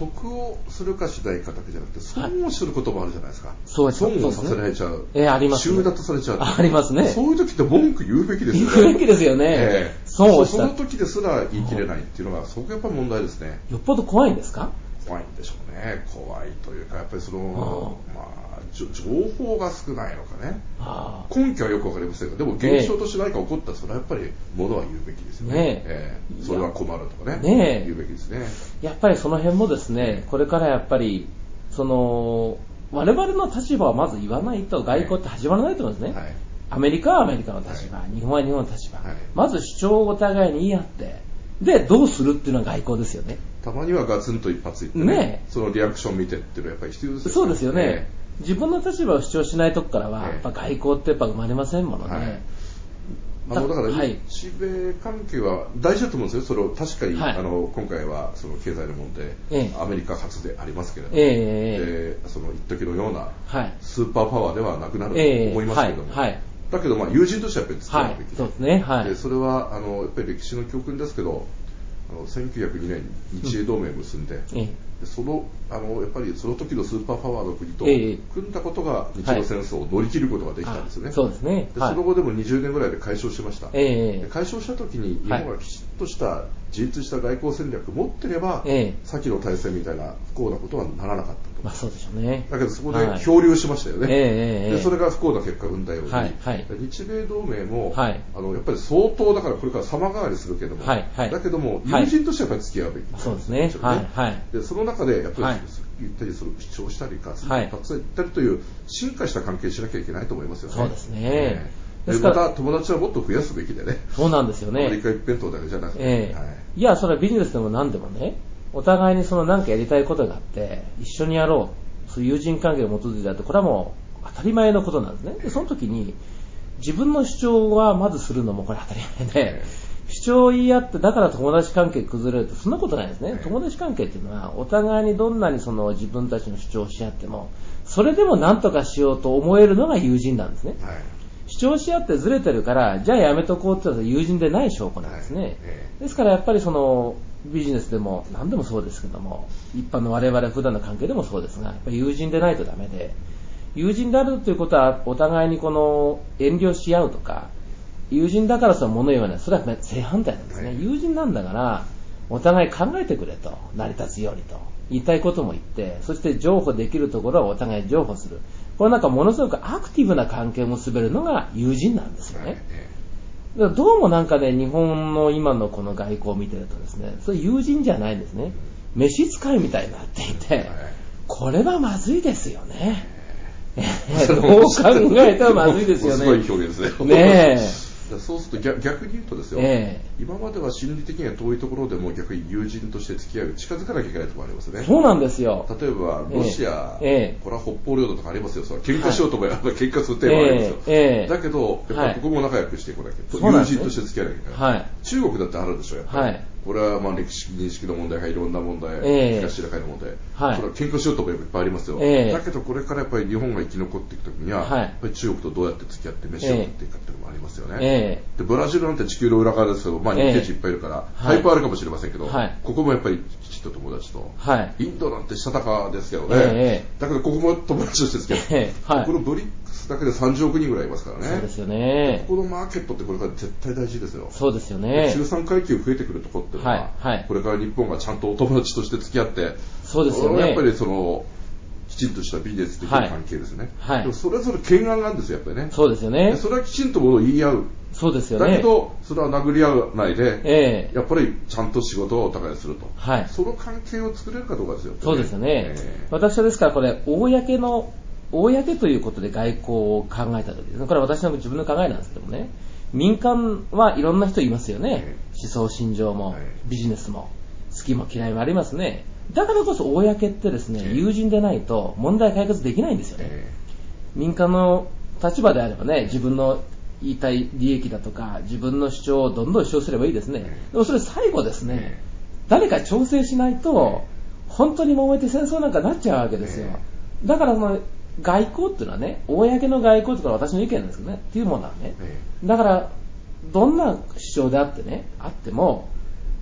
得をするかしないかだけじゃなくて、損をすることもあるじゃないですか。 はい、損をさせられちゃう。 ありますね。 収奪されちゃう。 ありますね。 そういう時って文句言うべきですよね。 言うべきですよね。損をした。 その時ですら言い切れないっていうのが、そこがやっぱり問題ですね。 よっぽど怖いんですか？ 怖いんでしょうね。怖いというか、やっぱり情報が少ないのかね。根拠はよくわかりませんが、でも現象として何か起こったら、それはやっぱり物は言うべきですよね。それは困るとかね。言うべきですね。 やっぱりその辺もですね、これからやっぱり、我々の立場をまず言わないと外交って始まらないと思うんですね。アメリカはアメリカの立場、日本は日本の立場。まず主張をお互いに言い合って、で、どうするっていうのが外交ですよね。 たまにはガツンと一発言ってね、そのリアクション見てっていうのはやっぱり必要ですよね。 そうですよね。自分の立場を主張しないとこからは、やっぱ外交ってやっぱ生まれませんものね。 だから日米関係は大事だと思うんですよ。それを確かに、今回はその経済の問題、アメリカ発でありますけれども、その一時のようなスーパーパワーではなくなると思いますけれども、だけど友人としてはやっぱり付き合うべきそうですね。 でそれはやっぱり歴史の教訓ですけど、1902年に日英同盟を結んで、やっぱりその時のスーパーパワーの国と組んだことが日露戦争を乗り切ることができたんですよね。 そうですね。 その後でも20年ぐらいで解消しました。解消した時に日本がきちっとした自立した外交戦略を持ってれば、先の大戦みたいな不幸なことはならなかったと。 そうでしょうね。 だけどそこで漂流しましたよね。でそれが不幸な結果を生んだように、日米同盟も、やっぱり相当だからこれから様変わりするけども、だけども友人としてはやっぱり付き合うべき、 そうですね。 でその中でやっぱり言ったりする主張したりか、たくさん言ったりという進化した関係しなきゃいけないと思いますよね。 そうですね。 でまた友達はもっと増やすべきでね。 そうなんですよね。 アメリカ一辺倒だけじゃなくて、 いやそれはビジネスでも何でもね、お互いに何かやりたいことがあって一緒にやろう、そういう友人関係を基づいてあって、これはもう当たり前のことなんですね。でその時に自分の主張はまずするのもこれ当たり前で、主張を言い合ってだから友達関係崩れるってそんなことないですね。友達関係っていうのはお互いにどんなに自分たちの主張をし合ってもそれでも何とかしようと思えるのが友人なんですね。主張し合ってずれてるからじゃあやめとこうって言ったら友人でない証拠なんですね。ですからやっぱりビジネスでも何でもそうですけども、一般の我々普段の関係でもそうですが、やっぱり友人でないとダメで、友人であるということはお互いに遠慮し合うとか、友人だから物言わない、それは正反対なんですね。友人なんだからお互い考えてくれと、成り立つようにと言いたいことも言って、そして譲歩できるところはお互い譲歩する、これなんかものすごくアクティブな関係を結べるのが友人なんですよね。だからどうもなんかね、日本の今のこの外交を見てるとですね、それ友人じゃないんですね。召使いみたいになっていて、これはまずいですよね。どう考えたらまずいですよね。 すごい表現ですね。 ねそうすると逆に言うとですよ、今までは心理的には遠いところでも逆に友人として付き合う、近づかなきゃいけないところありますね。 そうなんですよ。 例えばロシア、これは北方領土とかありますよ。喧嘩しようと思えば喧嘩するテーマありますよ。だけどやっぱりここも仲良くしていかなきゃ、友人として付き合わなきゃいけない。中国だってあるでしょ、やっぱり。これは歴史認識の問題がいろんな問題、東シナ海の問題、これは喧嘩しようと思えばいっぱいありますよ。だけどこれからやっぱり日本が生き残っていくときには、やっぱり中国とどうやって付き合って飯を食っていくかっていうのもありますよね。でブラジルなんて地球の裏側ですけど、日系人いっぱいいるからタイプあるかもしれませんけど、ここもやっぱりきちっと友達と、インドなんてしたたかですけどね、だけどここも友達として付き合って、このブリックスだけで30億人ぐらいいますからね。 そうですよね。 ここのマーケットってこれから絶対大事ですよ。 そうですよね。 中産階級増えてくるところっていうのは、これから日本がちゃんとお友達として付き合って、 そうですよね。 やっぱりきちんとしたビジネス的な関係ですね。でもそれぞれ懸案なんですよ、やっぱりね。そうですよね。それはきちんとものを言い合う。 そうですよね。 だけどそれは殴り合わないで、やっぱりちゃんと仕事をお互いにすると。その関係を作れるかどうかですよ。 そうですよね。私はですからこれ公ということで外交を考えたときですね。これは私の自分の考えなんですけどもね。民間はいろんな人いますよね。思想信条もビジネスも好きも嫌いもありますね。だからこそ公ってですね、友人でないと問題解決できないんですよね。民間の立場であればね、自分の言いたい利益だとか自分の主張をどんどん主張すればいいですね。でもそれ最後ですね、誰か調整しないと本当に揉めて戦争なんかなっちゃうわけですよ。だから外交っていうのはね、公の外交とか私の意見なんですけどね、っていうものはね、だからどんな主張であってね、あっても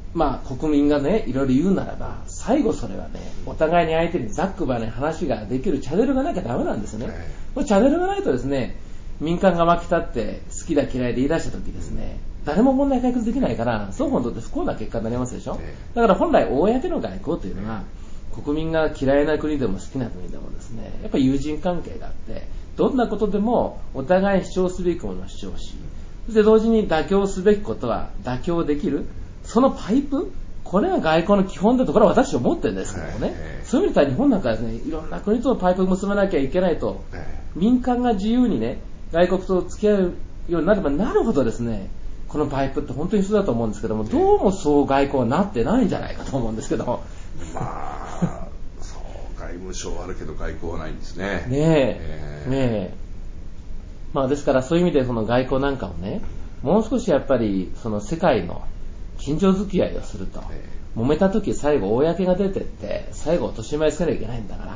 国民がねいろいろ言うならば、最後それはねお互いに相手にざっくばね話ができるチャンネルがなきゃダメなんですよね。これチャンネルがないとですね、民間が沸き立って好きだ嫌いで言い出した時ですね、誰も問題解決できないから双方にとって不幸な結果になりますでしょ。だから本来公の外交というのは、国民が嫌いな国でも好きな国でもですね、やっぱり友人関係があって、どんなことでもお互い主張すべきものを主張し、そして同時に妥協すべきことは妥協できる、そのパイプ、これが外交の基本だと、これは私は思ってるんですけどもね、そういう意味では日本なんかですね、いろんな国とのパイプを結ばなきゃいけないと、民間が自由にね外国と付き合うようになればなるほどですね、このパイプって本当に必要だと思うんですけども、どうもそう外交はなってないんじゃないかと思うんですけども。 そう外務省はあるけど外交はないんですね。 ですからそういう意味でその外交なんかをね、もう少しやっぱりその世界の近所付き合いをすると、揉めた時最後公が出てって最後落とし前つけなきゃいけないんだから、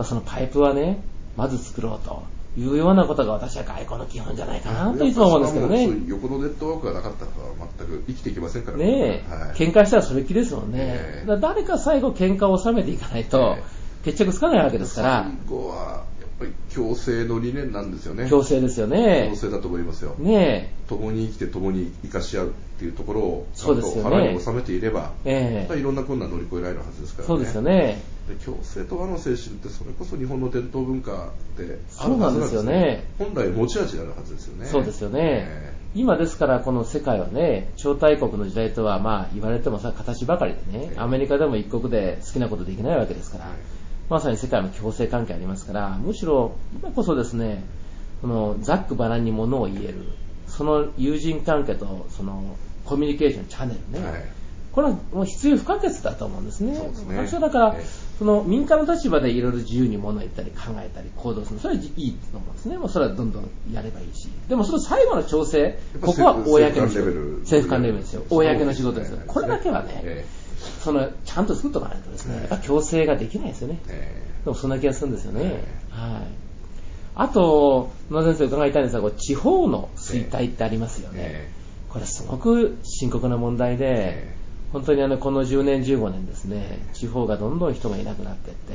そのパイプはねまず作ろうというようなことが私は外交の基本じゃないかなといつも思うんですけどね。 横のネットワークがなかったら全く生きていけませんからね。喧嘩したらそれっきりですもんね。だから誰か最後喧嘩を収めていかないと決着つかないわけですから。 最後はやっぱり共生の理念なんですよね。 共生ですよね。 共生だと思いますよ。共に生きて共に生かし合うっていうところをちゃんと腹に収めていれば、いろんな困難乗り越えられるはずですからね。 そうですよね。 で共生と和の精神ってそれこそ日本の伝統文化ってあるはずなんですよね。 本来持ち味であるはずですよね。 そうですよね。今ですからこの世界はね、超大国の時代とは言われても形ばかりでね、アメリカでも一国で好きなことできないわけですから、まさに世界も共生関係ありますから、むしろ今こそですね、このざっくばらんにものを言える、その友人関係とそのコミュニケーションチャンネルね、これはもう必要不可欠だと思うんですね。私はだから、その民間の立場でいろいろ自由に物を言ったり考えたり行動する、それはいいと思うんですね。もうそれはどんどんやればいいし、でもその最後の調整、ここは公の仕事、政府間レベルですよ。公の仕事ですよ。これだけはね、そのちゃんと作っておかないとですね、やっぱ強制ができないですよね。でもそんな気がするんですよね。あと野田先生伺いたいんですが、地方の衰退ってありますよね。これすごく深刻な問題で、本当にこの10年15年ですね、地方がどんどん人がいなくなっていって、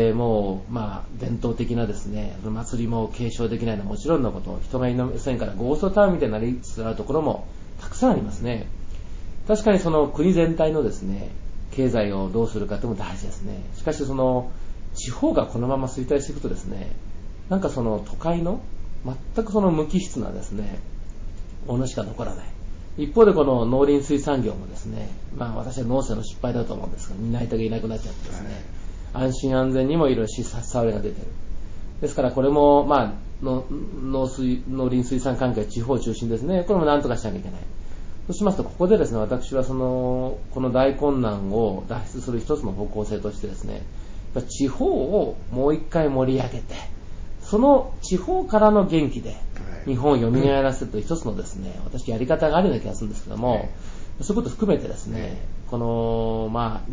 でもう伝統的なですね祭りも継承できないのはもちろんのこと、人がいませんからゴーストタウンみたいになりつつあるところもたくさんありますね。確かにその国全体のですね経済をどうするかというのも大事ですね。しかしその地方がこのまま衰退していくとですね、なんかその都会の全くその無機質なですねものしか残らない。一方でこの農林水産業もですね、私は農政の失敗だと思うんですが、担い手がいなくなっちゃってですね、安心安全にもいろいろ差し障りが出てる。ですからこれも農林水産関係は地方中心ですね。これも何とかしなきゃいけない。そうしますとここでですね、私はこの大困難を脱出する一つの方向性としてですね、地方をもう一回盛り上げて、その地方からの元気で日本を蘇らせるという一つのですね、私やり方があるような気がするんですけども、そういうことを含めてですね、この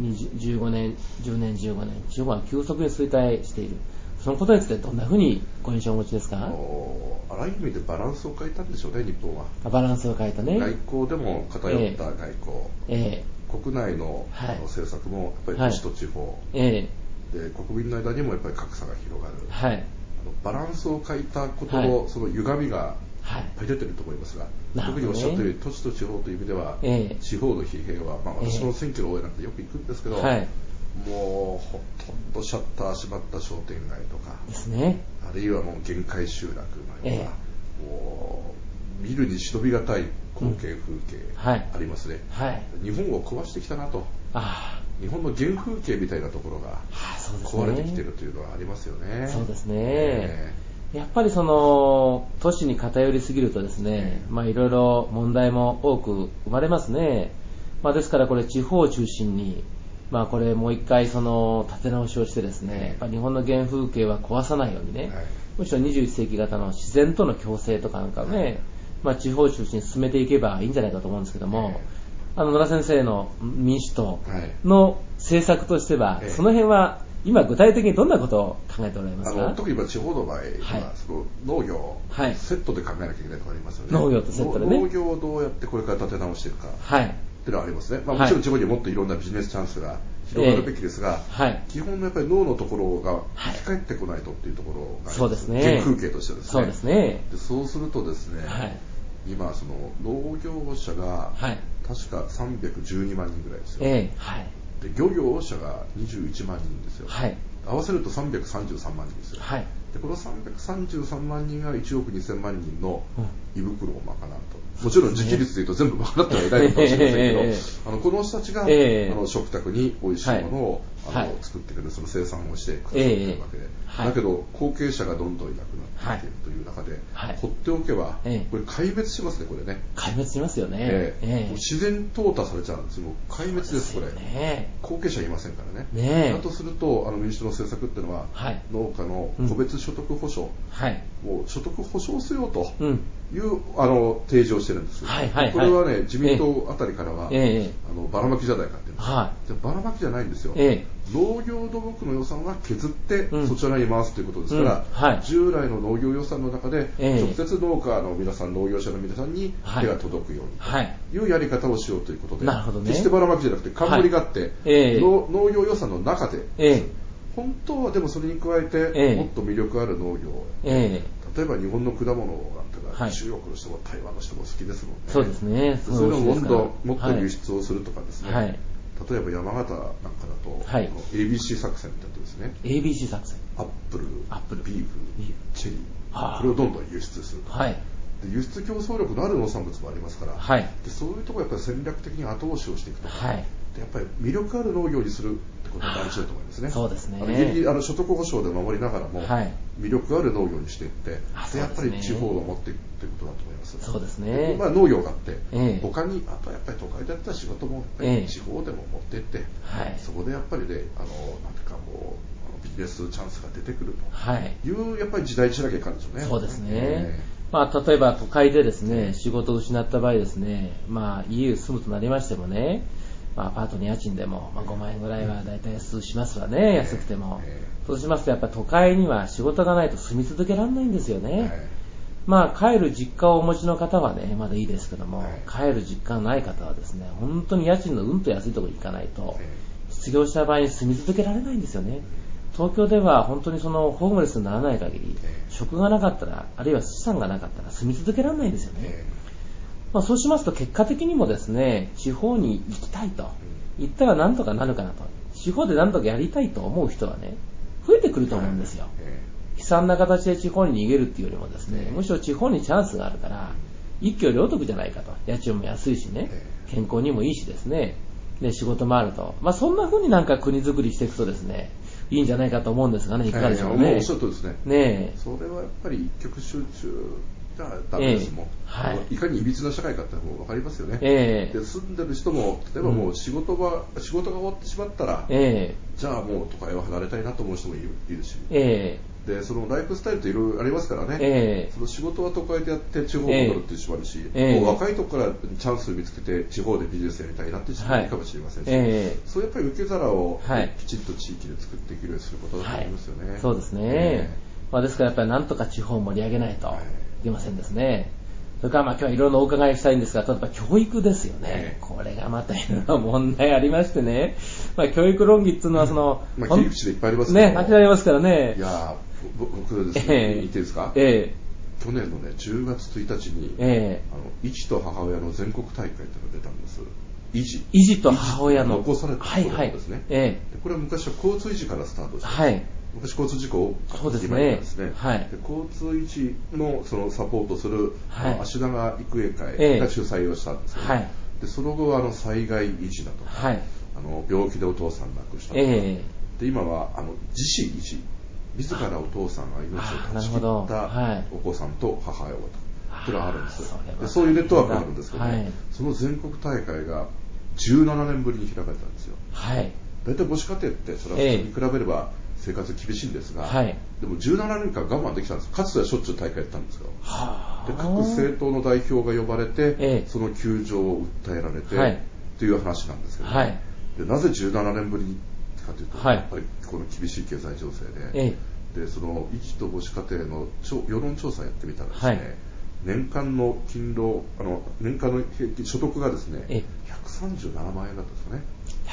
15年、10年、15年、地方が急速に衰退している。そのことについてどんなふうにご印象をお持ちですか？ あらゆる意味でバランスを変えたんでしょうね、日本は。 バランスを変えたね。 外交でも偏った外交、国内の政策もやっぱり都市と地方、で国民の間にもやっぱり格差が広がる、バランスを変えたことのその歪みがいっぱい出てると思いますが、特におっしゃったように都市と地方という意味では、地方の疲弊は、私も選挙の応援なんてよく行くんですけど、もうほとんどシャッター閉まった商店街とかですね、 あるいはもう限界集落のような、もう見るに忍びがたい光景風景ありますね。日本を壊してきたなと。日本の原風景みたいなところが壊れてきているというのはありますよね。 そうですね。やっぱりその都市に偏りすぎるとですね、いろいろ問題も多く生まれますね。ですからこれ地方を中心にこれもう一回その立て直しをしてですね、やっぱ日本の原風景は壊さないようにね、むしろ21世紀型の自然との共生とかなんかをね、地方を中心に進めていけばいいんじゃないかと思うんですけども、野田先生の民主党の政策としては、その辺は今具体的にどんなことを考えておられますか？ 特に地方の場合は、その農業をセットで考えなきゃいけないところありますよね。 農業とセットでね。 農業をどうやってこれから立て直していくか。でいうのはありますね。もちろん地方にもっといろんなビジネスチャンスが広がるべきですが、基本のやっぱり脳のところが生き返ってこないとっていうところが、 そうですね。 原風景としてですね。 そうですね。 でそうするとですね、今その農業者が確か312万人ぐらいですよ。で漁業者が21万人ですよ。合わせると333万人ですよ。でこの333万人が1億2000万人の胃袋を賄うと。もちろん自給率でいうと全部賄ってはいないかもしれませんけど、この人たちが、食卓に美味しいものを、作ってくれる、その生産をしてくださっているわけで、だけど後継者がどんどんいなくなっているという中で、放っておけば、これ壊滅しますね、これね。 壊滅しますよね。 自然淘汰されちゃうんですよ。もう壊滅です、これ。後継者いませんからね。だとすると、民主党の政策っていうのは、農家の個別所得保障、もう所得保障せようという提示をしてるんです。これはね、自民党あたりからは、ばらまきじゃないかって言うんです。ばらまきじゃないんですよ。農業土木の予算は削ってそちらに回すということですから、従来の農業予算の中で直接農家の皆さん、農業者の皆さんに手が届くようにというやり方をしようということで、決してばらまきじゃなくて冠があって、農業予算の中で、本当はでもそれに加えてもっと魅力ある農業、例えば日本の果物なんてのは中国の人も台湾の人も好きですもんね。 そうですね。 それをもっと輸出をするとかですね。例えば山形なんかだと、ABC 作戦ってやってですね。 ABC 作戦。 アップル、ビーフ、チェリー、これをどんどん輸出すると。で輸出競争力のある農産物もありますから、でそういうところやっぱり戦略的に後押しをしていくとか、でやっぱり魅力ある農業にするってことが大事だと思いますね。 そうですね。 所得保障で守りながらも、魅力ある農業にしていって、でやっぱり地方を持っていくということだと思います。 そうですね。 農業があって、他にあとやっぱり都会でやったら仕事も地方でも持っていって、そこでやっぱりね、なんていうかこうビジネスチャンスが出てくるというやっぱり時代にしなきゃいかんでしょうね。 そうですね。例えば都会でですね、仕事を失った場合ですね、家を住むとなりましてもね、アパートの家賃でも、5万円ぐらいはだいたい安しますわね、安くても。そうしますとやっぱり都会には仕事がないと住み続けられないんですよね。帰る実家をお持ちの方はね、まだいいですけども、帰る実家がない方はですね、本当に家賃のうんと安いところに行かないと、失業した場合に住み続けられないんですよね。東京では本当にそのホームレスにならない限り、職がなかったら、あるいは資産がなかったら住み続けられないんですよね。そうしますと結果的にもですね、地方に行きたいと言ったらなんとかなるかなと、地方でなんとかやりたいと思う人はね、増えてくると思うんですよ。悲惨な形で地方に逃げるっていうよりもですね、むしろ地方にチャンスがあるから一挙両得じゃないかと。家賃も安いしね、健康にもいいしですね、で仕事もあると、そんな風になんか国づくりしていくとですね、いいんじゃないかと思うんですがね、いかがでしょうね。 おっしゃるとですね。それはやっぱり一極集中がダメですもん。いかにいびつな社会かってもう分かりますよね。で住んでる人も例えばもう仕事が終わってしまったら、じゃあもう都会を離れたいなと思う人もいるし。でそのライフスタイルっていろいろありますからね、その仕事は都会でやって地方に戻るっていう人もあるし、もう若いところからチャンスを見つけて地方でビジネスやりたいなっていう人もいるかもしれませんし、そうやっぱり受け皿をきちんと地域で作っていけるようにすることだと思いますよね。 そうですね。ですからやっぱりなんとか地方を盛り上げないといけませんですね。それから今日はいろいろお伺いしたいんですが、例えば教育ですよね。これがまたいろいろ問題ありましてね、教育論議っていうのはその、 切り口でいっぱいありますね。 ありますからね。 いや僕ですね、言っていいですか。去年のね10月1日に、イジと母親の全国大会というのが出たんです。イジと母親の残された子供ですね。でこれは昔は交通維持からスタートして、昔交通事故そうですね。 で交通維持のそのサポートする、足長育英会が主催をしたんですよね。でその後は災害維持だとか、病気でお父さん亡くしたとか、で今は自死維持、自らお父さんが命を断ち切ったお子さんと母親というのがあるんですよ。でそういうネットワークがあるんですけど、その全国大会が17年ぶりに開かれたんですよ。大体母子家庭ってそれは普通に比べれば生活厳しいんですが、でも17年間我慢できたんです。かつてはしょっちゅう大会やったんですけど、で各政党の代表が呼ばれて、その窮状を訴えられて、という話なんですけど、でなぜ17年ぶりにかというと、やっぱりこの厳しい経済情勢で、でその一と母子家庭の世論調査やってみたらですね、 年間の勤労年間の平均所得がですね137万円だったんですよね。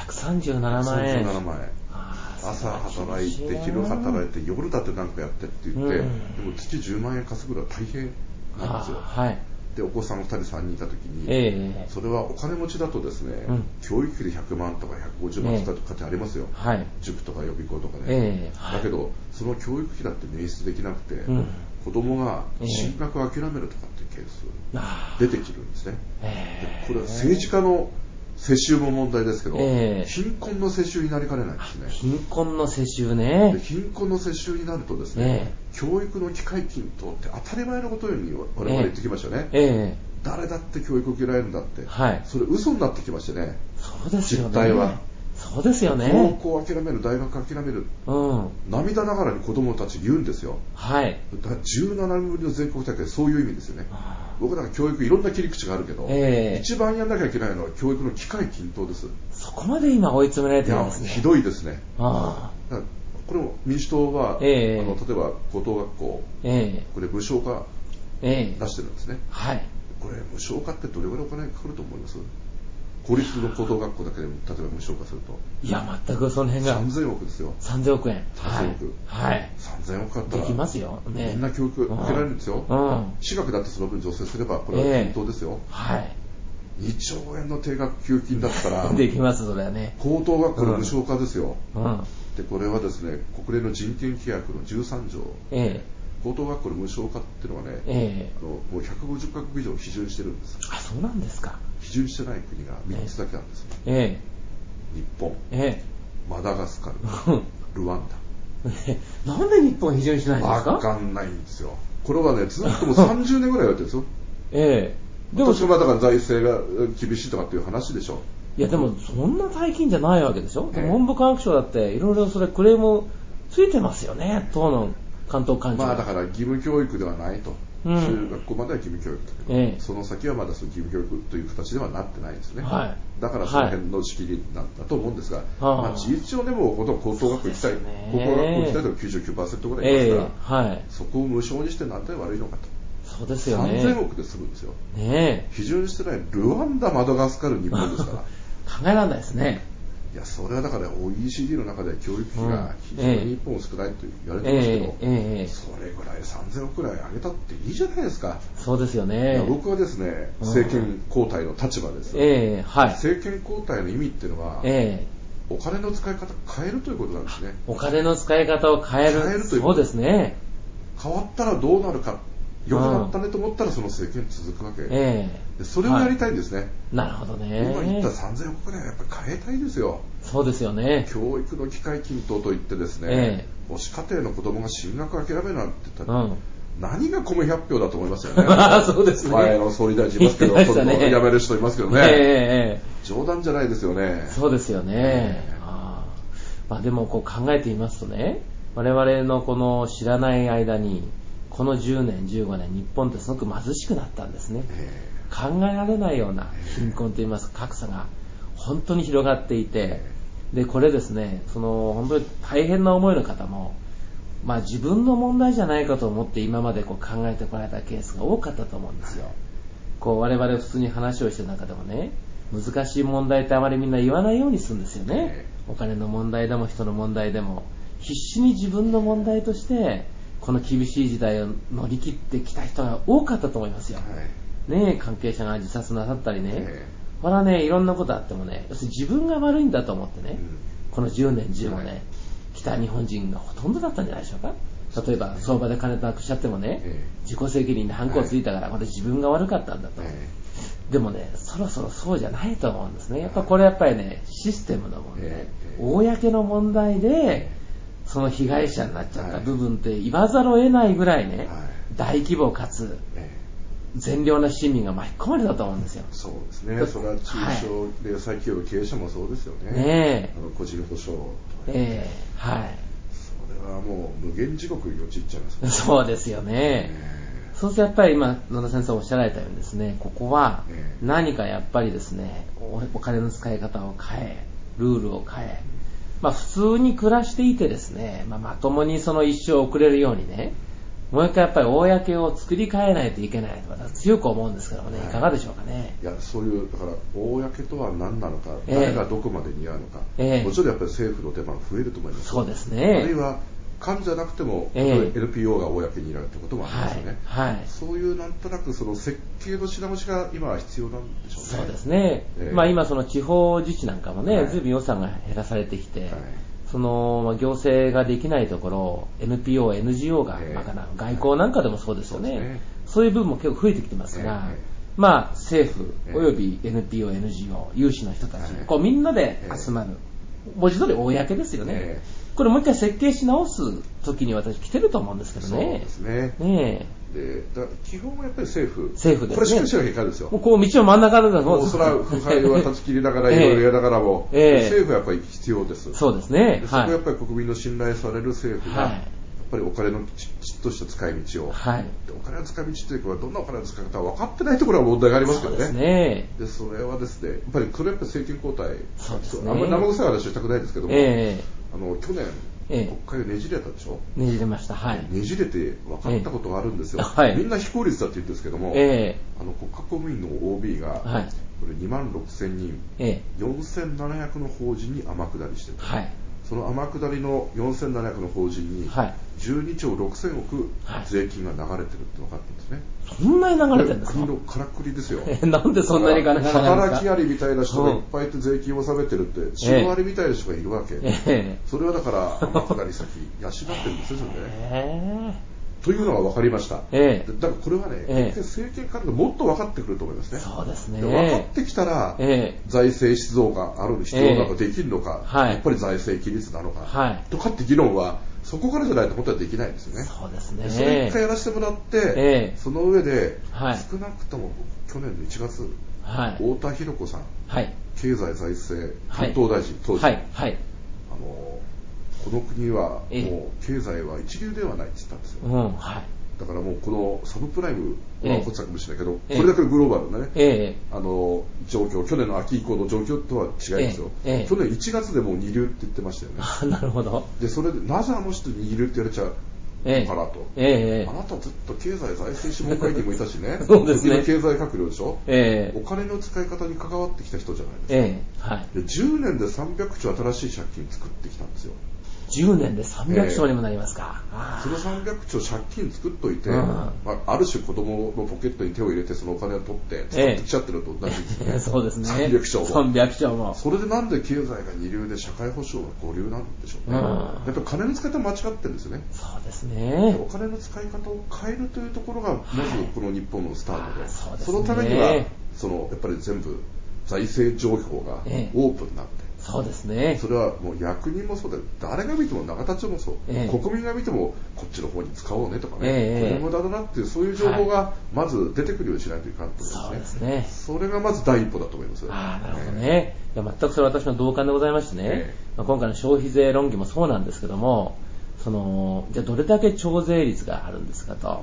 137万円。 137万円。朝働いて昼働いて夜だって何かやってって言って、でも月10万円稼ぐのは大変なんですよ。はい。でお子さん2人3人いた時に、それはお金持ちだとですね、教育費で100万とか150万とかってありますよ、塾とか予備校とかね、だけどその教育費だって捻出できなくて、子供が進学を諦めるとかっていうケース出てきるんですね。でこれは政治家の世襲も問題ですけど、貧困の世襲になりかねないんですね。 貧困の世襲ね。 で貧困の世襲になるとですね、教育の機会均等って当たり前のことのように我々言ってきましたよね。誰だって教育を受けられるんだって、それ嘘になってきましてね。 そうですよね。 実態は。 そうですよね。 高校を諦める、大学を諦める、涙ながらに子供たち言うんですよ。だから17年ぶりの全国大会、そういう意味ですよね。僕なんか教育いろんな切り口があるけど、一番やんなきゃいけないのは教育の機会均等です。 そこまで今追い詰められてるんですね。 ひどいですね。これも民主党は、例えば高等学校、これ無償化出してるんですね。これ無償化ってどれぐらいお金かかると思います？公立の高等学校だけでも例えば無償化すると、 いや全くその辺が 3000億ですよ。 3000億円。 3000億。3000億あったらできますよ。みんな教育受けられるんですよ。私学だってその分助成すればこれは均等ですよ。2兆円の定額給付金だったらできます。それはね。 高等学校の無償化ですよ。でこれはですね、国連の人権規約の13条。高等学校の無償化っていうのはね、もう150カ国以上批准してるんです。 あ、そうなんですか。 批准してない国が3つだけなんですよ。日本、マダガスカル、ルワンダ。なんで日本批准しないんですか？ わかんないんですよ。これはね、ずっともう30年ぐらいやってるんですよ。でもだから財政が厳しいとかっていう話でしょ。 いやでもそんな大金じゃないわけでしょ。文部科学省だっていろいろそれクレームついてますよね。党の関東幹事。 だから義務教育ではないと。中学校までは義務教育だけど、その先はまだその義務教育という形ではなってないんですね。だからその辺の仕切りなんだと思うんですが、事実上でも高等学校行きたい、高校学校行きたいと 99% ぐらいいますから、そこを無償にして何で悪いのかと。 そうですよね。 3000億で済むんですよ。批准してないルワンダ、マダガスカル、日本ですから。 考えられないですね。 いや、それはだから OECD の中で教育費が非常に日本少ないと言われてますけど、それぐらい3000億くらい上げたっていいじゃないですか。 そうですよね。 僕はですね、政権交代の立場です。政権交代の意味っていうのは、お金の使い方を変えるということなんですね。 お金の使い方を変えるということですね。 変わったらどうなるか。良くなったねと思ったらその政権続くわけ、でそれをやりたいんですね。 なるほどね。 今言った3000億くらいはやっぱり変えたいですよ。 そうですよね。 教育の機会均等といってですね、母子家庭の子供が進学諦めるなんて言ったら、何が米100票だと思いますよね。 そうですね。 前の総理大臣いますけど、辞める人いますけどね。冗談じゃないですよね。 そうですよね。でもこう考えてみますとね、我々のこの知らない間にこの10年15年日本ってすごく貧しくなったんですね。考えられないような貧困といいますか格差が本当に広がっていて、でこれですね、その本当に大変な思いの方も、自分の問題じゃないかと思って今までこう考えてこられたケースが多かったと思うんですよ。こう我々普通に話をしてる中でもね、難しい問題ってあまりみんな言わないようにするんですよね。お金の問題でも人の問題でも必死に自分の問題としてこの厳しい時代を乗り切ってきた人が多かったと思いますよ。関係者が自殺なさったりね、ほらね、いろんなことあってもね、要するに自分が悪いんだと思ってね、この10年15年、来た日本人がほとんどだったんじゃないでしょうか。例えば相場で金なくしちゃってもね、自己責任でハンコをついたからこれ自分が悪かったんだと。でもね、そろそろそうじゃないと思うんですね。やっぱこれやっぱりね、システムの問題、公の問題でその被害者になっちゃった部分って言わざるを得ないぐらいね、大規模かつ善良な市民が巻き込まれたと思うんですよ。 そうですね。それは中小零細企業の経営者もそうですよね。個人保証とかね。それはもう無限地獄に陥っちゃいますね。 そうですよね。そうするとやっぱり今野田先生おっしゃられたようにですね、ここは何かやっぱりですね、お金の使い方を変え、ルールを変え、普通に暮らしていてですね、まともにその一生を送れるようにね、 もう一回やっぱり公を作り変えないといけないと私強く思うんですけどもね、いかがでしょうかね。 いや、そういう、だから公とは何なのか、誰がどこまで似合うのか、もちろんやっぱり政府の出番増えると思います。 そうですね。 あるいは官じゃなくても、NPO が公にいられるってこともありますよね。はい。そういうなんとなくその設計のし直しが今は必要なんでしょうね。 そうですね。まあ今その地方自治なんかもね、随分予算が減らされてきて、その行政ができないところを NPO、NGO が賄う、外交なんかでもそうですよね。そういう部分も結構増えてきてますが、まあ政府および NPO、NGO、有志の人たち、こうみんなで集まる、文字通り公ですよね。これもう一回設計し直す時に私来てると思うんですけどね。 そうですね。で、基本はやっぱり政府ですね。 これしかしなきゃいけないんですよ。 もうこう道の真ん中でもうそれは腐敗は断ち切りながらいろいろやりながらも、政府はやっぱり必要です。 そうですね。 そこはやっぱり国民の信頼される政府が、やっぱりお金のきちっとした使い道を、お金の使い道というかどんなお金の使い方は分かってないところは問題がありますけどね。 そうですね。 でそれはですね、やっぱりこれやっぱり政権交代、あんまり生臭い話をしたくないですけども、去年国会をねじれたでしょ。 ねじれました。 ねじれて分かったことがあるんですよ。みんな非効率だって言うんですけども、国家公務員の OB が、これ26,000人、4,700の法人に天下りしてる。その天下りの4,700の法人に12兆6,000億税金が流れてるって分かったんですね。 そんなに流れてるんですか？ 国のからくりですよ。 なんでそんなに金が流れてるんですか？ 働きありみたいな人がいっぱいいて税金を納めてるって、シロアリみたいな人がいるわけ。それはだから天下り先養ってるんですよね。というのが分かりました。だからこれはね、政権からもっと分かってくると思いますね。 そうですね。 分かってきたら、財政出動がある必要なのかできるのか、やっぱり財政規律なのか、とかって議論はそこからじゃないと本当はできないんですよね。 そうですね。 それ一回やらせてもらって、その上で、少なくとも去年の1月、太田博子さん、経済財政担当大臣、当時、この国はもう経済は一流ではないって言ったんですよ。だからもうこのサブプライムはこっちかもしれないけど、これだけグローバルなね、状況、去年の秋以降の状況とは違いますよ。去年1月でもう二流って言ってましたよね。 なるほど。 でそれでなぜあの人に二流って言われちゃうのかなと。あなたずっと経済財政諮問会議もいたしね。 そうですね。 経済閣僚でしょ。お金の使い方に関わってきた人じゃないですか。で10年で300兆新しい借金作ってきたんですよ。 10年で300兆にもなりますか。 その300兆借金作っといて、ある種子供のポケットに手を入れてそのお金を取って使ってきちゃってると同じですね。 そうですね。 300兆も。 300兆も。 それでなんで経済が二流で社会保障が五流なんでしょうね。やっぱり金の使い方間違ってるんですよね。 そうですね。 お金の使い方を変えるというところがまずこの日本のスタートで、そのためにはやっぱり全部財政状況がオープンになって。 そうですね。 それはもう役人もそうだよ。誰が見ても永田町もそう、国民が見てもこっちの方に使おうねとかね、これ無駄だなっていうそういう情報がまず出てくるようにしないといかんと思いますね。 そうですね。 それがまず第一歩だと思います。 なるほどね。いや全くそれは私の同感でございましてね。今回の消費税論議もそうなんですけども、じゃあどれだけ徴税率があるんですかと。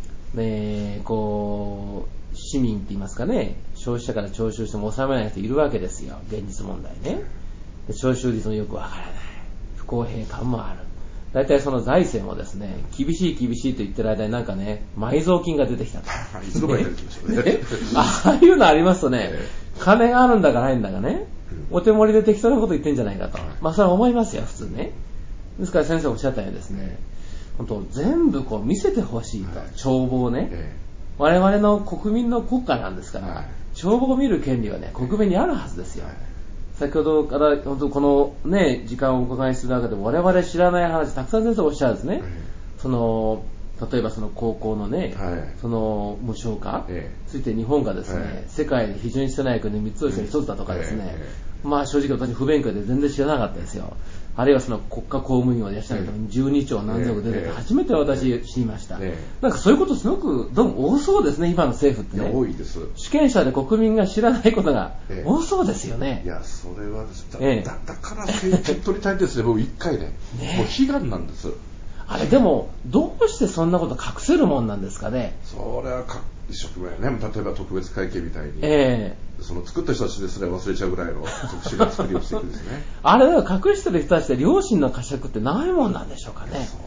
市民って言いますかね、消費者から徴収しても納めない人いるわけですよ、現実問題ね。徴収率もよくわからない、不公平感もある。大体その財政もですね、厳しいと言ってる間になんかね、埋蔵金が出てきたと。 いつの間に出てきましたね。 ああいうのありますとね、金があるんだかないんだかね、お手盛りで適当なこと言ってんじゃないかと。それは思いますよ、普通ね。ですから先生おっしゃったようにですね、本当全部こう見せてほしいと、帳簿をね。我々の国民の国家なんですから、帳簿を見る権利はね、国民にあるはずですよ。先ほどから本当このね、時間をお伺いする中でも我々知らない話たくさん先生おっしゃるんですね。例えばその高校のね、その無償化ついて日本がですね、世界で非常にしてない国の3つのうちの1つだとかですね、正直私不勉強で全然知らなかったですよ。あるいはその国家公務員を養うために12兆何千億出てて初めて私知りました。なんかそういうことすごくどうも多そうですね、今の政府ってね。 多いです。 主権者で国民が知らないことが多そうですよね。 いや、それはですね、だから政権取りたいんですね、もう一回ね。もう悲願なんです。 あれでもどうしてそんなこと隠せるもんなんですかね。 それは一生懸命ね、例えば特別会計みたいに、その作った人たちですら忘れちゃうぐらいの特殊な作りをしていくんですね。 あれは隠してる人たちで良心の呵責ってないもんなんでしょうかね。 それがやっ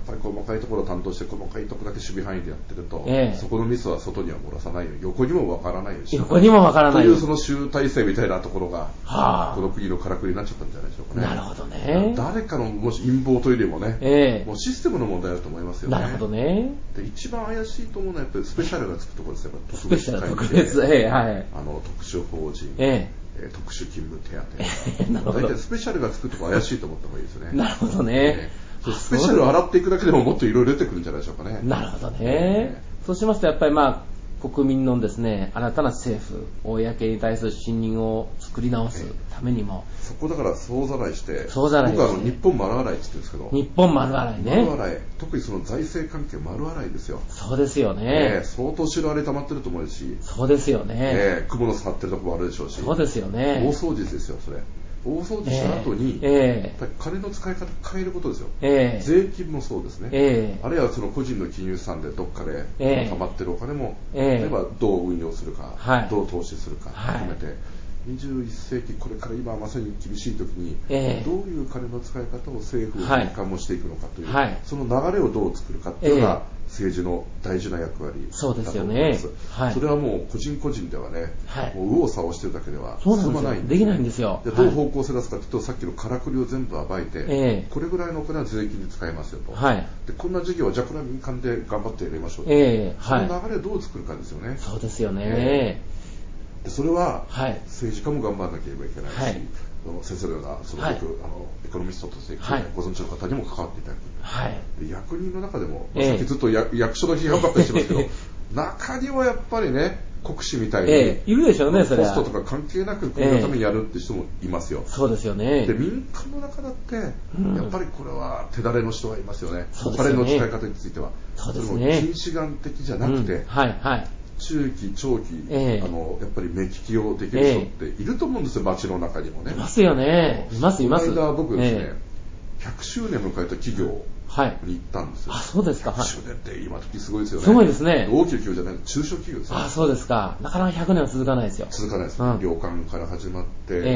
ぱり細かいところを担当して細かいところだけ守備範囲でやってると、そこのミスは外には漏らさないよ、横にもわからないし、 横にもわからないというその集大成みたいなところが、この国のからくりになっちゃったんじゃないでしょうかね。 なるほどね。 誰かのもし陰謀というよりもね、もうシステムの問題だと思いますよね。 なるほどね。 で一番怪しいと思うのはやっぱりスペシャルがつくところですよ。 スペシャル特別、はい、 特殊法人、特殊勤務手当なるほど。 大体スペシャルがつくとこ怪しいと思った方がいいですね。 なるほどね。 スペシャルを洗っていくだけでももっといろいろ出てくるんじゃないでしょうかね。 なるほどね。そうしますとやっぱり国民のですね、新たな政府、公に対する信任を作り直すためにも、 そこだから総ざらいして、僕は日本丸洗いって言ってるんですけど、 日本丸洗いね。 丸洗い、特にその財政関係丸洗いですよ。 そうですよね。 相当白荒れ溜まってると思うし、 そうですよね。 雲の触ってるところもあるでしょうし、 そうですよね。 大掃除ですよ、それ。大掃除した後に、やっぱり金の使い方変えることですよ。税金もそうですね。あるいはその個人の金融資産でどっかで溜まってるお金も、例えばどう運用するか、どう投資するか含めて、21世紀これから今まさに厳しい時に、どういう金の使い方を政府が実感もしていくのかという、その流れをどう作るかというのが政治の大事な役割だと思います。そうですよね。それはもう個人個人ではね、もう右往左往してるだけでは進まないんです。 できないんですよ。 どう方向性出すかというと、さっきのからくりを全部暴いて、これぐらいのお金は税金で使えますよと。でこんな事業はじゃあこれは民間で頑張ってやりましょうと。その流れをどう作るかですよね。 そうですよね。 それは政治家も頑張らなければいけないし、先生のようなそのエコノミストとしてご存知の方にも関わっていただく、役人の中でも、さっきずっと役所の批判ばっかりしてますけど中にはやっぱりね、国士みたいに、 いるでしょうね、それはコストとか関係なく国のためにやるって人もいますよ。 そうですよね。 で民間の中だって、やっぱりこれは手だれの人がいますよね。お金の使い方については、それも近視眼的じゃなくて、中期、長期、やっぱり目利きをできる人っていると思うんですよ、街の中にもね。 いますよね。います。 この間僕ですね、100周年迎えた企業に行ったんですよ。 そうですか。 100周年って今時すごいですよね。 すごいですね。 大きい企業じゃない、中小企業ですね。 そうですか。なかなか100年は続かないですよ。 続かないです。旅館から始まって、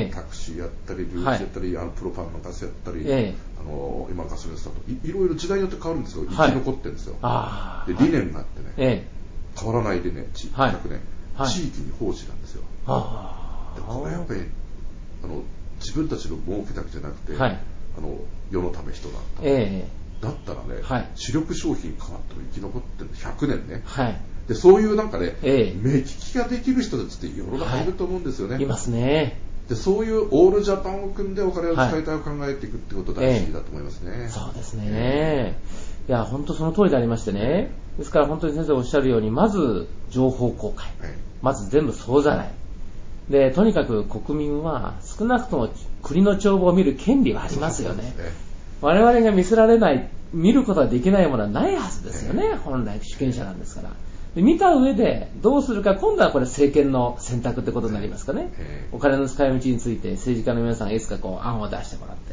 タクシーやったり、留置やったり、プロパンのガスやったり、今ガソリンスタート、いろいろ時代によって変わるんですよ。生き残ってるんですよ。で理念があってね。変わらないでね、100年、地域に奉仕なんですよ。でこれやっぱり自分たちの儲けだけじゃなくて、世のため人だった。だったらね、主力商品変わっても生き残ってる100年ね。でそういうなんかね、目利きができる人たちって世の中いると思うんですよね。 いますね。 でそういうオールジャパンを組んでお金の使い方を考えていくってことが大事だと思いますね。 そうですね。いや本当その通りでありましてね。ですから本当に先生おっしゃるように、まず情報公開、まず全部総ざらいで、とにかく国民は少なくとも国の帳簿を見る権利はありますよね。我々が見せられない、見ることができないものはないはずですよね。本来主権者なんですから。で見た上でどうするか、今度はこれ政権の選択ってことになりますかね。お金の使い道について政治家の皆さんがいつか案を出してもらって、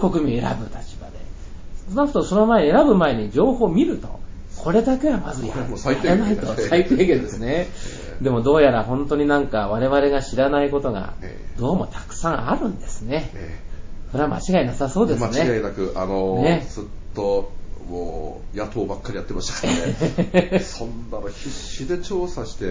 国民選ぶ立場で、そうなるとその前に選ぶ前に情報を見ると、これだけはまずやらないと、最低限ですね。でもどうやら本当になんか我々が知らないことがどうもたくさんあるんですね。それは間違いなさそうですね。 間違いなくずっともう野党ばっかりやってましたからね。そんなの必死で調査して、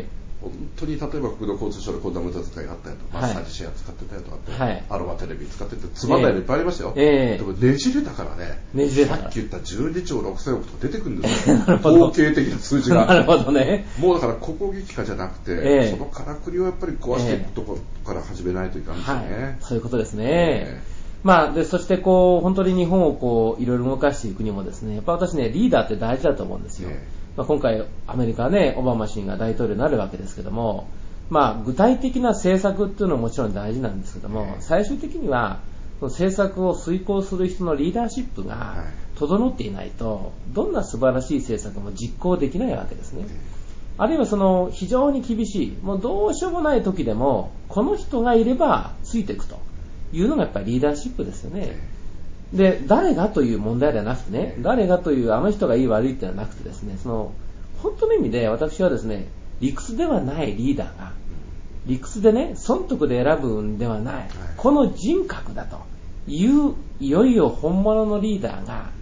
本当に例えば国土交通省でこんな無駄遣いがあったよと、マッサージシェア使ってたよとかって、アロマテレビ使っててつまんないのいっぱいありましたよ。でもねじれたからね、さっき言った12兆6000億とか出てくるんですよ。統計的な数字が。 なるほどね。 もうだからここ劇化じゃなくて、そのからくりをやっぱり壊していくところから始めないといかんですよね。 そういうことですね。でそして本当に日本をいろいろ動かしていくにもですね、やっぱ私ね、リーダーって大事だと思うんですよ。今回アメリカはね、オバマ氏が大統領になるわけですけども、具体的な政策っていうのはもちろん大事なんですけども、最終的にはその政策を遂行する人のリーダーシップが整っていないと、どんな素晴らしい政策も実行できないわけですね。あるいはその非常に厳しい、もうどうしようもない時でもこの人がいればついていくというのがやっぱりリーダーシップですよね。で、誰がという問題ではなくてね、誰がというあの人がいい悪いってのはなくてですね、その本当の意味で私はですね、理屈ではないリーダーが、理屈でね、損得で選ぶんではない、この人格だという、いよいよ本物のリーダーが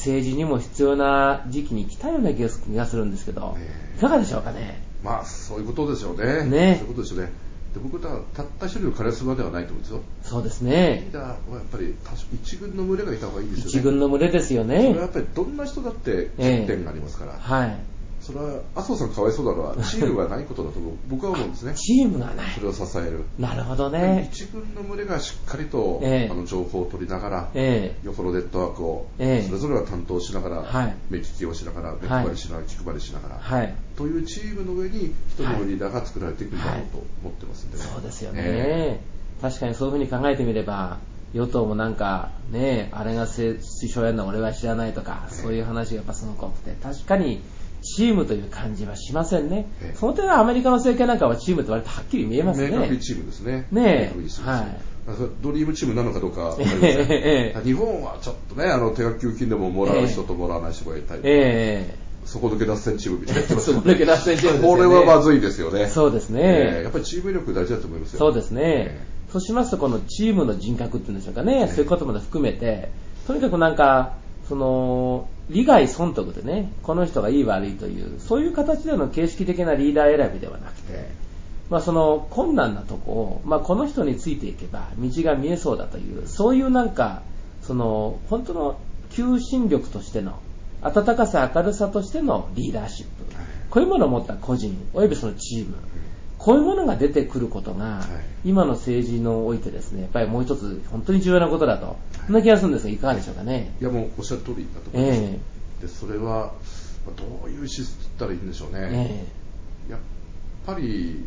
政治にも必要な時期に来たような気がするんですけど、いかがでしょうかね。 まあそういうことですよね。そういうことですよね。で僕はたった一人のカリスマではないと思うんですよ。 そうですね。 リーダーはやっぱり一軍の群れがいた方がいいですよね。 一軍の群れですよね。 それはやっぱりどんな人だって欠点がありますから。はい。それは麻生さんかわいそうなのはチームがないことだと僕は思うんですね。 チームがない。 それを支える。 なるほどね。 一軍の群れがしっかりと、情報を取りながら、横のネットワークをそれぞれが担当しながら、目利きをしながら、目配りしながら、気配りしながら、というチームの上に一人のリーダーが作られていくんだろうと思ってますんで、 そうですよね。確かにそういうふうに考えてみれば、与党もなんかね、あれが首相やるの俺は知らないとか、そういう話がやっぱすごく多くて、確かにチームという感じはしませんね。その点はアメリカの政権なんかはチームと割とはっきり見えますね。 明確にチームですね。 はい。 ドリームチームなのかどうかわかりません。日本はちょっとね、定額給付金でももらう人ともらわない人がいたり、底抜け脱線チームみたいな。 底抜け脱線チームですね。 これはまずいですよね。 そうですね。 やっぱりチーム力大事だと思いますよ。 そうですね。そうしますとこのチームの人格っていうんでしょうかね、そういうことまで含めて、とにかくなんか利害損得でね、この人がいい悪いというそういう形での形式的なリーダー選びではなくて、その困難なとこを、この人についていけば道が見えそうだというそういうなんか本当の求心力としての温かさ明るさとしてのリーダーシップ、こういうものを持った個人およびそのチーム、こういうものが出てくることが、今の政治においてですね、やっぱりもう一つ本当に重要なことだと、そんな気がするんですが、いかがでしょうかね。 いやもうおっしゃる通りだと思います。でそれはどういう資質って言ったらいいんでしょうね。やっぱり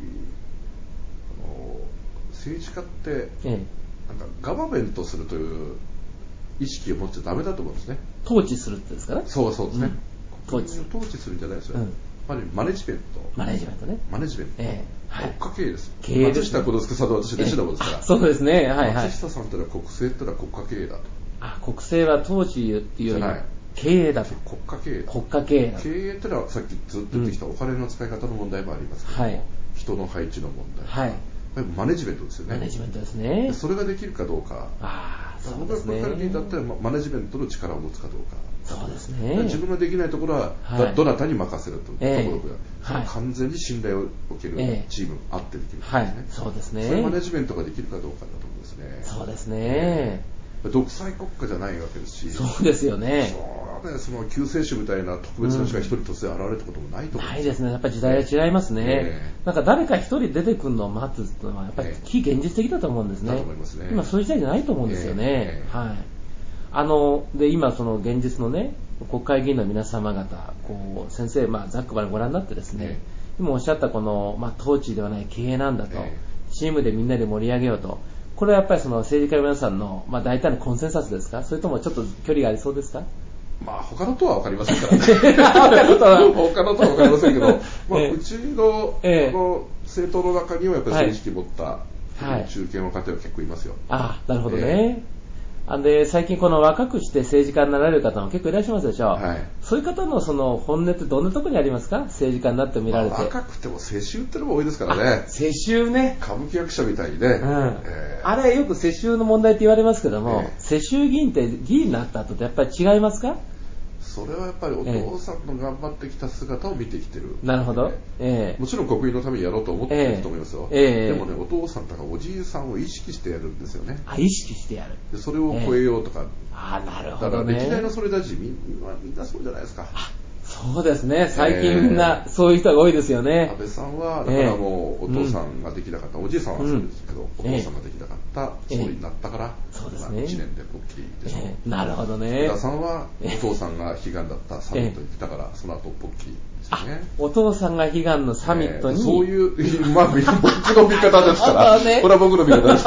政治家って、なんかガバメントするという意識を持っちゃダメだと思うんですね。 統治するってですかね。 そうですね。 統治するんじゃないですよ。マネジメント。 マネジメントね。 マネジメント。国家経営です。 経営です。 松下幸之助さんと私弟子なもんですから。 そうですね。 松下さんというのは国政ってのは国家経営だと。 国政は統治っていうより経営だと。 国家経営。 国家経営だと。 経営ってのはさっきずっと言ってきたお金の使い方の問題もありますけども、人の配置の問題。マネジメントですよね。 マネジメントですね。 それができるかどうか。 そうですね。 僕がだったらマネジメントの力を持つかどうか。 そうですね。 自分ができないところは、どなたに任せるというところが、完全に信頼を受けるチームあってできるんですね。 そうですね。 そういうマネジメントができるかどうかだと思うんですね。 そうですね。 独裁国家じゃないわけですし。 そうですよね。 その救世主みたいな特別な人が一人突然現れたこともないと思うんです。 ないですね。やっぱり時代は違いますね。なんか誰か一人出てくるのを待つのはやっぱり非現実的だと思うんですね。 だと思いますね。 今そういう時代じゃないと思うんですよね。で今その現実のね国会議員の皆様方先生ざっくばらんご覧になってですね、今おっしゃったこの統治ではない経営なんだと、チームでみんなで盛り上げようと、これはやっぱりその政治家の皆さんの大体のコンセンサスですか、それともちょっと距離がありそうですか。 他のとは分かりませんからね。他のとは分かりませんけど、うちの政党の中にはやっぱりそういう意識を持った中堅若手は結構いますよ。 なるほどね。で最近この若くして政治家になられる方も結構いらっしゃいますでしょ。そういう方のその本音ってどんなところにありますか。政治家になってみられて。 若くても世襲ってのも多いですからね。 世襲ね。 歌舞伎役者みたいにね。 あれよく世襲の問題って言われますけども、世襲議員って議員になった後とやっぱり違いますか。 それはやっぱりお父さんの頑張ってきた姿を見てきてる。 なるほど。 もちろん国民のためにやろうと思ってると思いますよ。でもね、お父さんとかおじいさんを意識してやるんですよね。 意識してやる。 でそれを超えようとか。 なるほどね。 だから歴代の総理大臣みんなそうじゃないですか。 そうですね。最近みんなそういう人が多いですよね。 安倍さんはだからもうお父さんができなかった、おじいさんはそうですけど、お父さんができなかった総理になったから、 そうですね。 1年でポッキリでしょ。 なるほどね。 福田さんはお父さんが悲願だったサミットに来たから、その後ポッキリですよね。 お父さんが悲願のサミットに、 そういう僕の見方ですから、これは僕の見方ですから、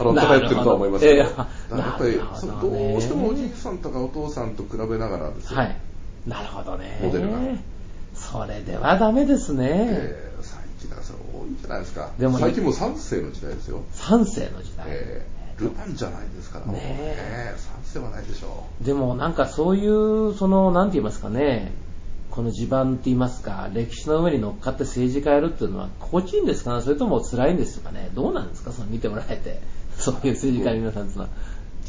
偏ってるとは思いますけど、やっぱりどうしてもおじいさんとかお父さんと比べながらですよ。 なるほどね。 モデルが。 それではダメですね。 最近だから多いんじゃないですか。でも最近も3世の時代ですよ。 3世の時代。 ルパンじゃないですからね。3世はないでしょう。でもなんかそういうなんて言いますかね。この地盤って言いますか、歴史の上に乗っかって政治家やるっていうのは心地いいんですかね、それとも辛いんですかね。どうなんですか、見てもらえて。そういう政治家の皆さんですのは。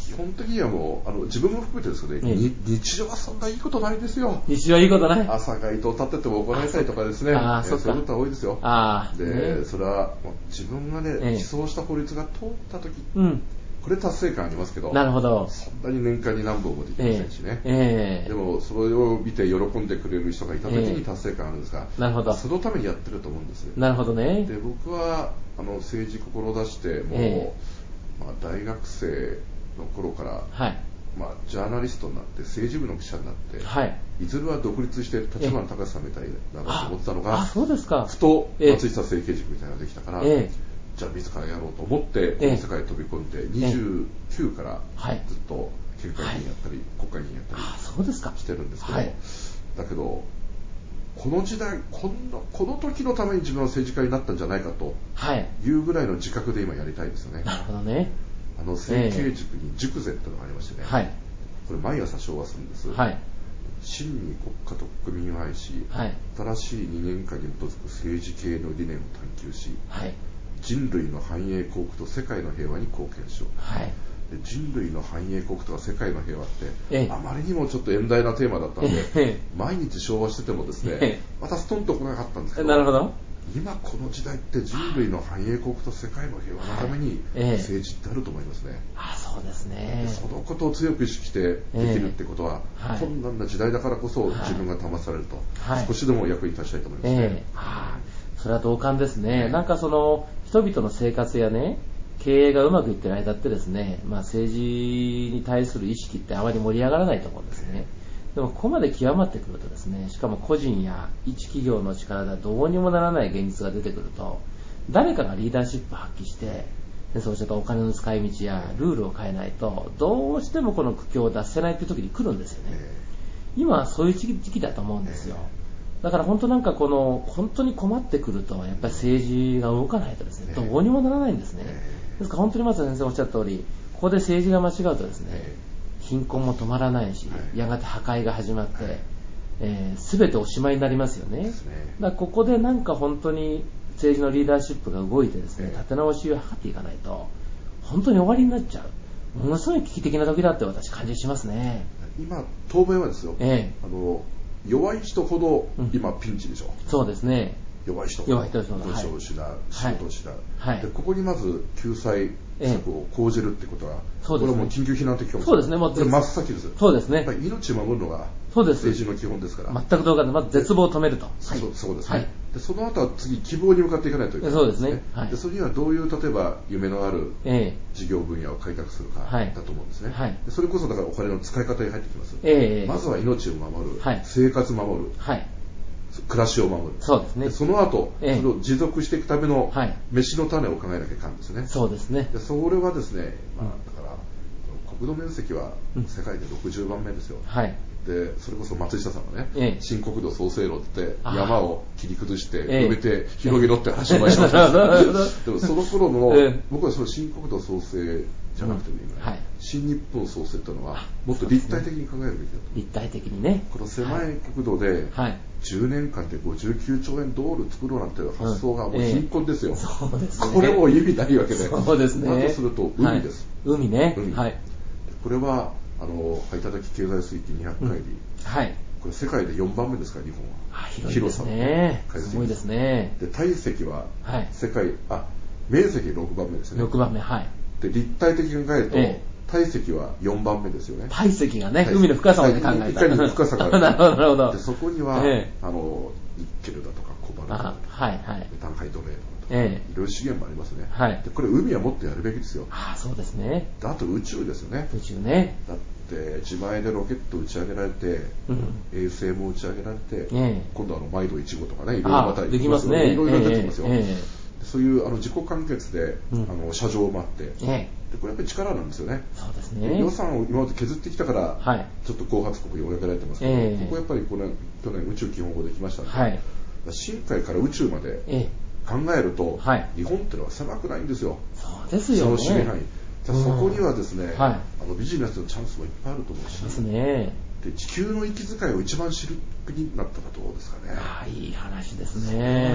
基本的にはもう自分も含めてですけどね、日常はそんないいことないですよ。 日常はいいことない。 朝街頭立ってても怒られたりとかですね。そういうことは多いですよ。で、それは自分がね、起草した法律が通った時、これ達成感ありますけど、 なるほど。 そんなに年間に何本もできませんしね。でもそれを見て喜んでくれる人がいた時に達成感あるんですが、 なるほど。 そのためにやってると思うんですよ。 なるほどね。 で、僕は政治志してもう、大学生の頃から、ジャーナリストになって政治部の記者になって、いずれは独立して立花隆さんみたいだなと思ってたのが、 そうですか。 ふと松下政経塾みたいなのができたから、じゃあ自らやろうと思ってこの世界に飛び込んで、29からずっと県会議員やったり、国会議員やったりしてるんですけど、だけどこの時代この時のために自分は政治家になったんじゃないかというぐらいの自覚で今やりたいですよね。 なるほどね。 政経塾に塾税っていうのがありましてね、これ毎朝唱和するんです。真に国家と国民を愛し、新しい二年間に基づく政治系の理念を探求し、人類の繁栄幸福と世界の平和に貢献しよう。で、人類の繁栄幸福とか世界の平和ってあまりにもちょっと遠大なテーマだったので、毎日唱和しててもですね、またストンと来なかったんですけど、 なるほど。 今この時代って人類の繁栄幸福と世界の平和のために政治ってあると思いますね。 そうですね。 そのことを強く意識してできるってことは、困難な時代だからこそ自分が試されると、少しでも役に立ちたいと思いますね。 それは同感ですね。なんかその人々の生活やね、経営がうまくいってる間ってですね、政治に対する意識ってあまり盛り上がらないと思うんですね。でもここまで極まってくるとですね、しかも個人や一企業の力ではどうにもならない現実が出てくると、誰かがリーダーシップを発揮して、そうしたお金の使い道やルールを変えないと、どうしてもこの苦境を脱せないという時に来るんですよね。今はそういう時期だと思うんですよ。だから本当なんか本当に困ってくると、やっぱり政治が動かないとですね、どうにもならないんですね。ですから本当にまず先生おっしゃった通り、ここで政治が間違うとですね、貧困も止まらないし、やがて破壊が始まって、全ておしまいになりますよね。だからここでなんか本当に政治のリーダーシップが動いてですね、立て直しを図っていかないと、本当に終わりになっちゃう。ものすごい危機的な時だって私感じしますね。 今当面はですよ、弱い人ほど今ピンチでしょ。 そうですね。 弱い人ほど土地を失う、仕事を失う。でここにまず救済策を講じるってことは、これはもう緊急避難的かもしれない。 そうですね。もう真っ先です。 そうですね。 やっぱり命を守るのが政治の基本ですから。 全く同感で、まず絶望を止めると。 そうですね。でその後は次希望に向かっていかないといけない。 そうですね。 でそれにはどういう例えば夢のある事業分野を開拓するかだと思うんですね。でそれこそだからお金の使い方に入ってきます。まずは命を守る、生活を守る。暮らしを守る。 そうですね。 その後、それを持続していくための飯の種を考えなきゃいかんですね。 そうですね。 でそれはですね、だから国土面積は世界で60番目ですよ。でそれこそ松下さんがね、新国土創生論って山を切り崩して埋めて広げろって話を前しました。でもその頃の僕はその新国土創生じゃなくてもいいぐらい、新日本創生というのはもっと立体的に考えるべきだと。 立体的にね。 この狭い国土で10年間で59兆円道路作ろうなんていう発想がもう貧困ですよ。 そうですね。 これも意味ないわけで。 そうですね。 だとすると海です。 海ね。 これは排他的経済水域200海里。これ世界で4番目ですから日本は。 広さね。すごいですね。 で体積は世界面積6番目ですね。 6番目。 で立体的に考えると体積は4番目ですよね。 体積がね、海の深さまで考えたら。 いかに深さがある。 なるほど。 でそこにはニッケルだとかコバルトだとかメタンハイドレートだとかいろいろ資源もありますね。でこれ海はもっとやるべきですよ。 そうですね。 あと宇宙ですよね。 宇宙ね。 だって自前でロケット打ち上げられて、衛星も打ち上げられて、今度マイド1号とかね、いろいろまたできますね。 いろいろ出てきますよ。そういう自己完結で車上を待って、でこれやっぱり力なんですよね。 そうですね。 予算を今まで削ってきたから、ちょっと後発国に追い上げられてますけど、ここやっぱり去年宇宙基本法できましたので、深海から宇宙まで考えると、日本ってのは狭くないんですよ。 そうですよね。 その守備範囲。そこにはですね、ビジネスのチャンスもいっぱいあると思うし、で地球の息遣いを一番知る国になったらどうですかね。 いい話ですね。 環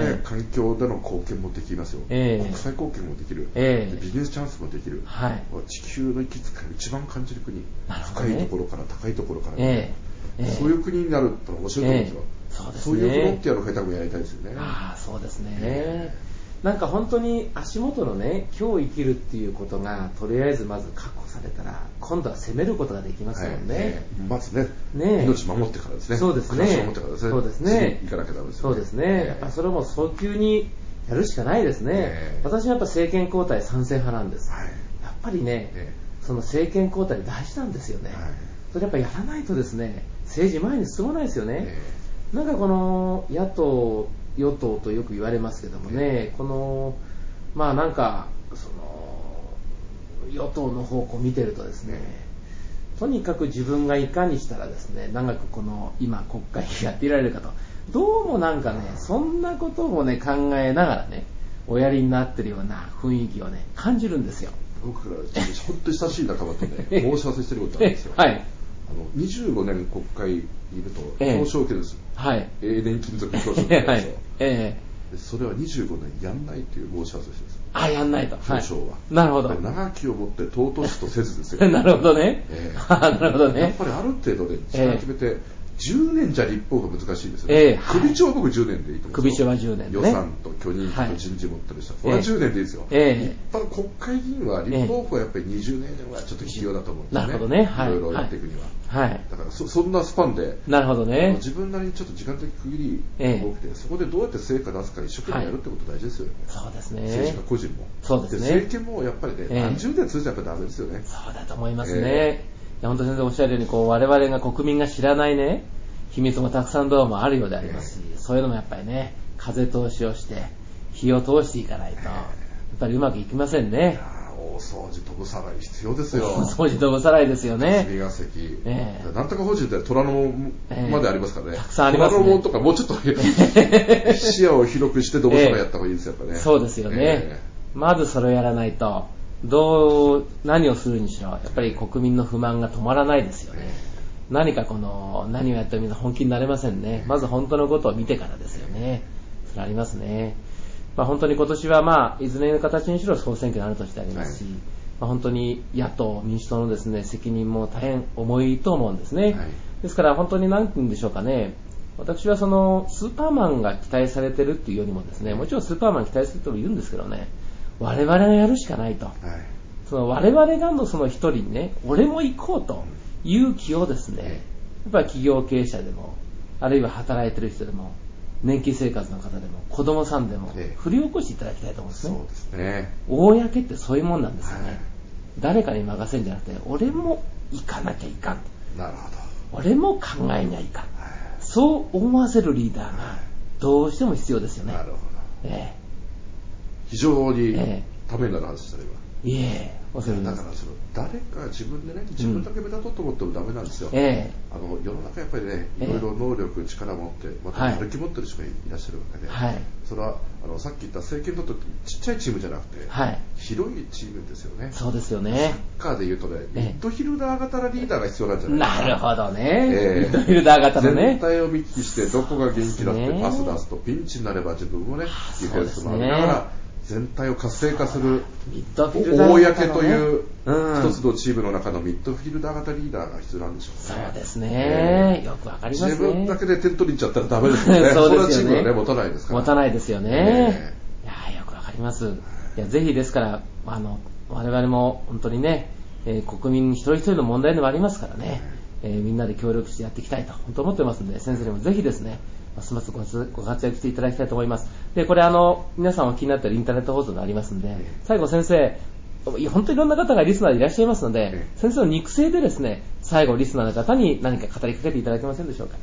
環境での貢献もできますよ、国際貢献もできる、ビジネスチャンスもできる、地球の息遣いを一番感じる国、深いところから高いところから、そういう国になると面白いと思うんですよ。そういうフロンティアの開拓もやりたいですよね。 そうですね。なんか本当に足元のね、今日生きるっていうことがとりあえずまず確保されたら、今度は攻めることができますよね。 まずね、命守ってからですね。 そうですね。 守ってからですね。 そうですね。 行かなきゃダメですよね。そうですね。やっぱそれも早急にやるしかないですね。私はやっぱ政権交代賛成派なんです。やっぱりね、その政権交代大事なんですよね。それやっぱやらないとですね、政治前に進まないですよね。なんかこの野党与党とよく言われますけどもね、このなんかその与党の方向を見てるとですね、とにかく自分がいかにしたらですね、長くこの今国会やっていられるかと、どうもなんかね、そんなことをね考えながらね、おやりになってるような雰囲気をね感じるんですよ。 僕から本当に親しい仲間とね申し合わせしてることなんですよ。25年国会にいると表彰受けです。年金属表彰受けですよ。それは25年やんないという申し合わせです。 やんないと。 表彰は。 なるほど。 長きをもって尊しとせずですよ。 なるほどね。なるほどね。 やっぱりある程度で時間決めて、10年じゃ立法が難しいですよね。首長は僕10年でいいと思うんですよ。 首長は10年予算と許認費と人事持ってる人は、これは10年でいいですよ。一般国会議員は立法府はやっぱり20年はちょっと必要だと思うんですね。 なるほどね。 いろいろやっていくには。だからそんなスパンで、 なるほどね。 自分なりにちょっと時間的区切りが多くて、そこでどうやって成果出すか一生懸命やるってこと大事ですよね。 そうですね。 政治家個人も。 そうですね。 政権もやっぱりね、何十年通じてやっぱりダメですよね。 そうだと思いますね。本当に先生おっしゃるように、我々が国民が知らないね、秘密もたくさんどうもあるようでありますし、そういうのもやっぱりね、風通しをして火を通していかないと、やっぱりうまくいきませんね。 大掃除飛ぶさらい必要ですよ。 大掃除飛ぶさらいですよね。 霞が関、なんとか法人って虎ノ門までありますからね。 たくさんありますね。 虎ノ門とかもうちょっと視野を広くしてどうさらやった方がいいですよ、やっぱね。 そうですよね。まずそれをやらないと、何をするにしろ、やっぱり国民の不満が止まらないですよね。何か何をやってもみんな本気になれませんね。まず本当のことを見てからですよね。それありますね。本当に今年はいずれの形にしろ総選挙になるとしてありますし、本当に野党民主党のですね責任も大変重いと思うんですね。ですから本当に何て言うんでしょうかね。私はそのスーパーマンが期待されてるっていうよりもですね、もちろんスーパーマン期待する人もいるんですけどね、我々がやるしかないと。その我々がのその一人にね、俺も行こうと勇気をですね、やっぱり企業経営者でも、あるいは働いてる人でも、年金生活の方でも、子供さんでも、振り起こしていただきたいと思うんですね。 そうですね。 公ってそういうもんなんですよね。誰かに任せるんじゃなくて、俺も行かなきゃいかん。 なるほど。 俺も考えにゃいかん。そう思わせるリーダーがどうしても必要ですよね。 なるほど。非常にためになる話でしたね、 今。 だから誰か自分でね、自分だけ目立とうと思ってもダメなんですよ。世の中やっぱりね、いろいろ能力、力を持って、またやる気持ってる人がいらっしゃるわけで、それはさっき言った政権にとってちっちゃいチームじゃなくて、広いチームですよね。 そうですよね。 サッカーでいうとね、ミッドフィルダー型のリーダーが必要なんじゃないですか。 なるほどね。ミッドフィルダー型のね。 全体を見聞きして、どこが元気だってパス出すと、ピンチになれば自分もね、ディフェンスもありながら、全体を活性化する公という一つのチームの中のミッドフィルダー型リーダーが必要なんでしょうね。 そうですね。よくわかりますね。 自分だけで点取りに行っちゃったらダメですよね。それはチームはね、持たないですから。 持たないですよね。よくわかります。ぜひですから、我々も本当にね、国民一人一人の問題でもありますからね、みんなで協力してやっていきたいと本当思ってますので、先生にもぜひですね、ますますご活躍していただきたいと思います。で、これ皆さんお気になっているインターネット放送がありますので、最後先生、本当にいろんな方がリスナーでいらっしゃいますので、先生の肉声でですね、最後リスナーの方に何か語りかけていただけませんでしょうか。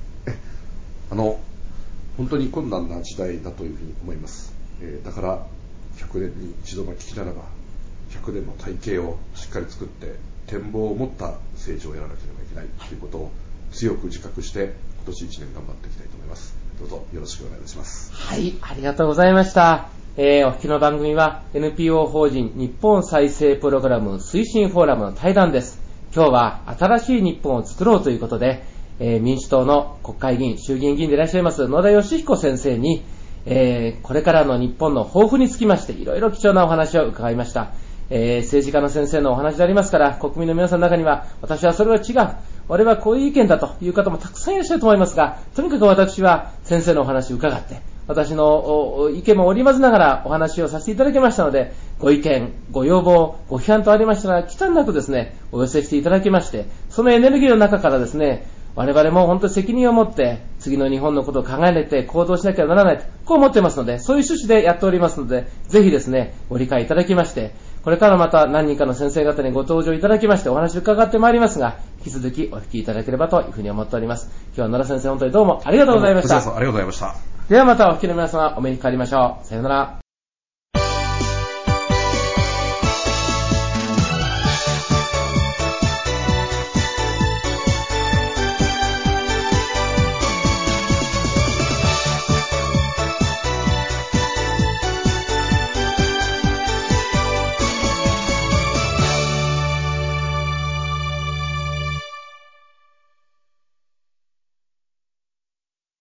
本当に困難な時代だというふうに思います。だから100年に一度の危機ならば、100年の体系をしっかり作って展望を持った政治をやらなければいけないということを強く自覚して今年1年頑張っていきたいと思います。どうぞよろしくお願いいたします。 はい、ありがとうございました。お聞きの番組は NPO 法人日本再生プログラム推進フォーラムの対談です。今日は新しい日本を作ろうということで、民主党の国会議員、衆議院議員でいらっしゃいます野田佳彦先生に、 これからの日本の抱負につきましていろいろ貴重なお話を伺いました。政治家の先生のお話でありますから、国民の皆さんの中には私はそれは違う、俺はこういう意見だという方もたくさんいらっしゃると思いますが、とにかく私は先生のお話を伺って、私の意見も織り交ぜながらお話をさせていただきましたので、ご意見、ご要望、ご批判とありましたら、忌憚なくですね、お寄せしていただきまして、そのエネルギーの中からですね、我々も本当に責任を持って次の日本のことを考えて行動しなきゃならないと、こう思っていますので、そういう趣旨でやっておりますので、ぜひですね、ご理解いただきまして、これからまた何人かの先生方にご登場いただきましてお話を伺ってまいりますが、引き続きお聞きいただければというふうに思っております。今日は野田先生、本当にどうもありがとうございました。 ありがとうございました。 ではまたお聞きの皆様、お目にかかりましょう。さようなら。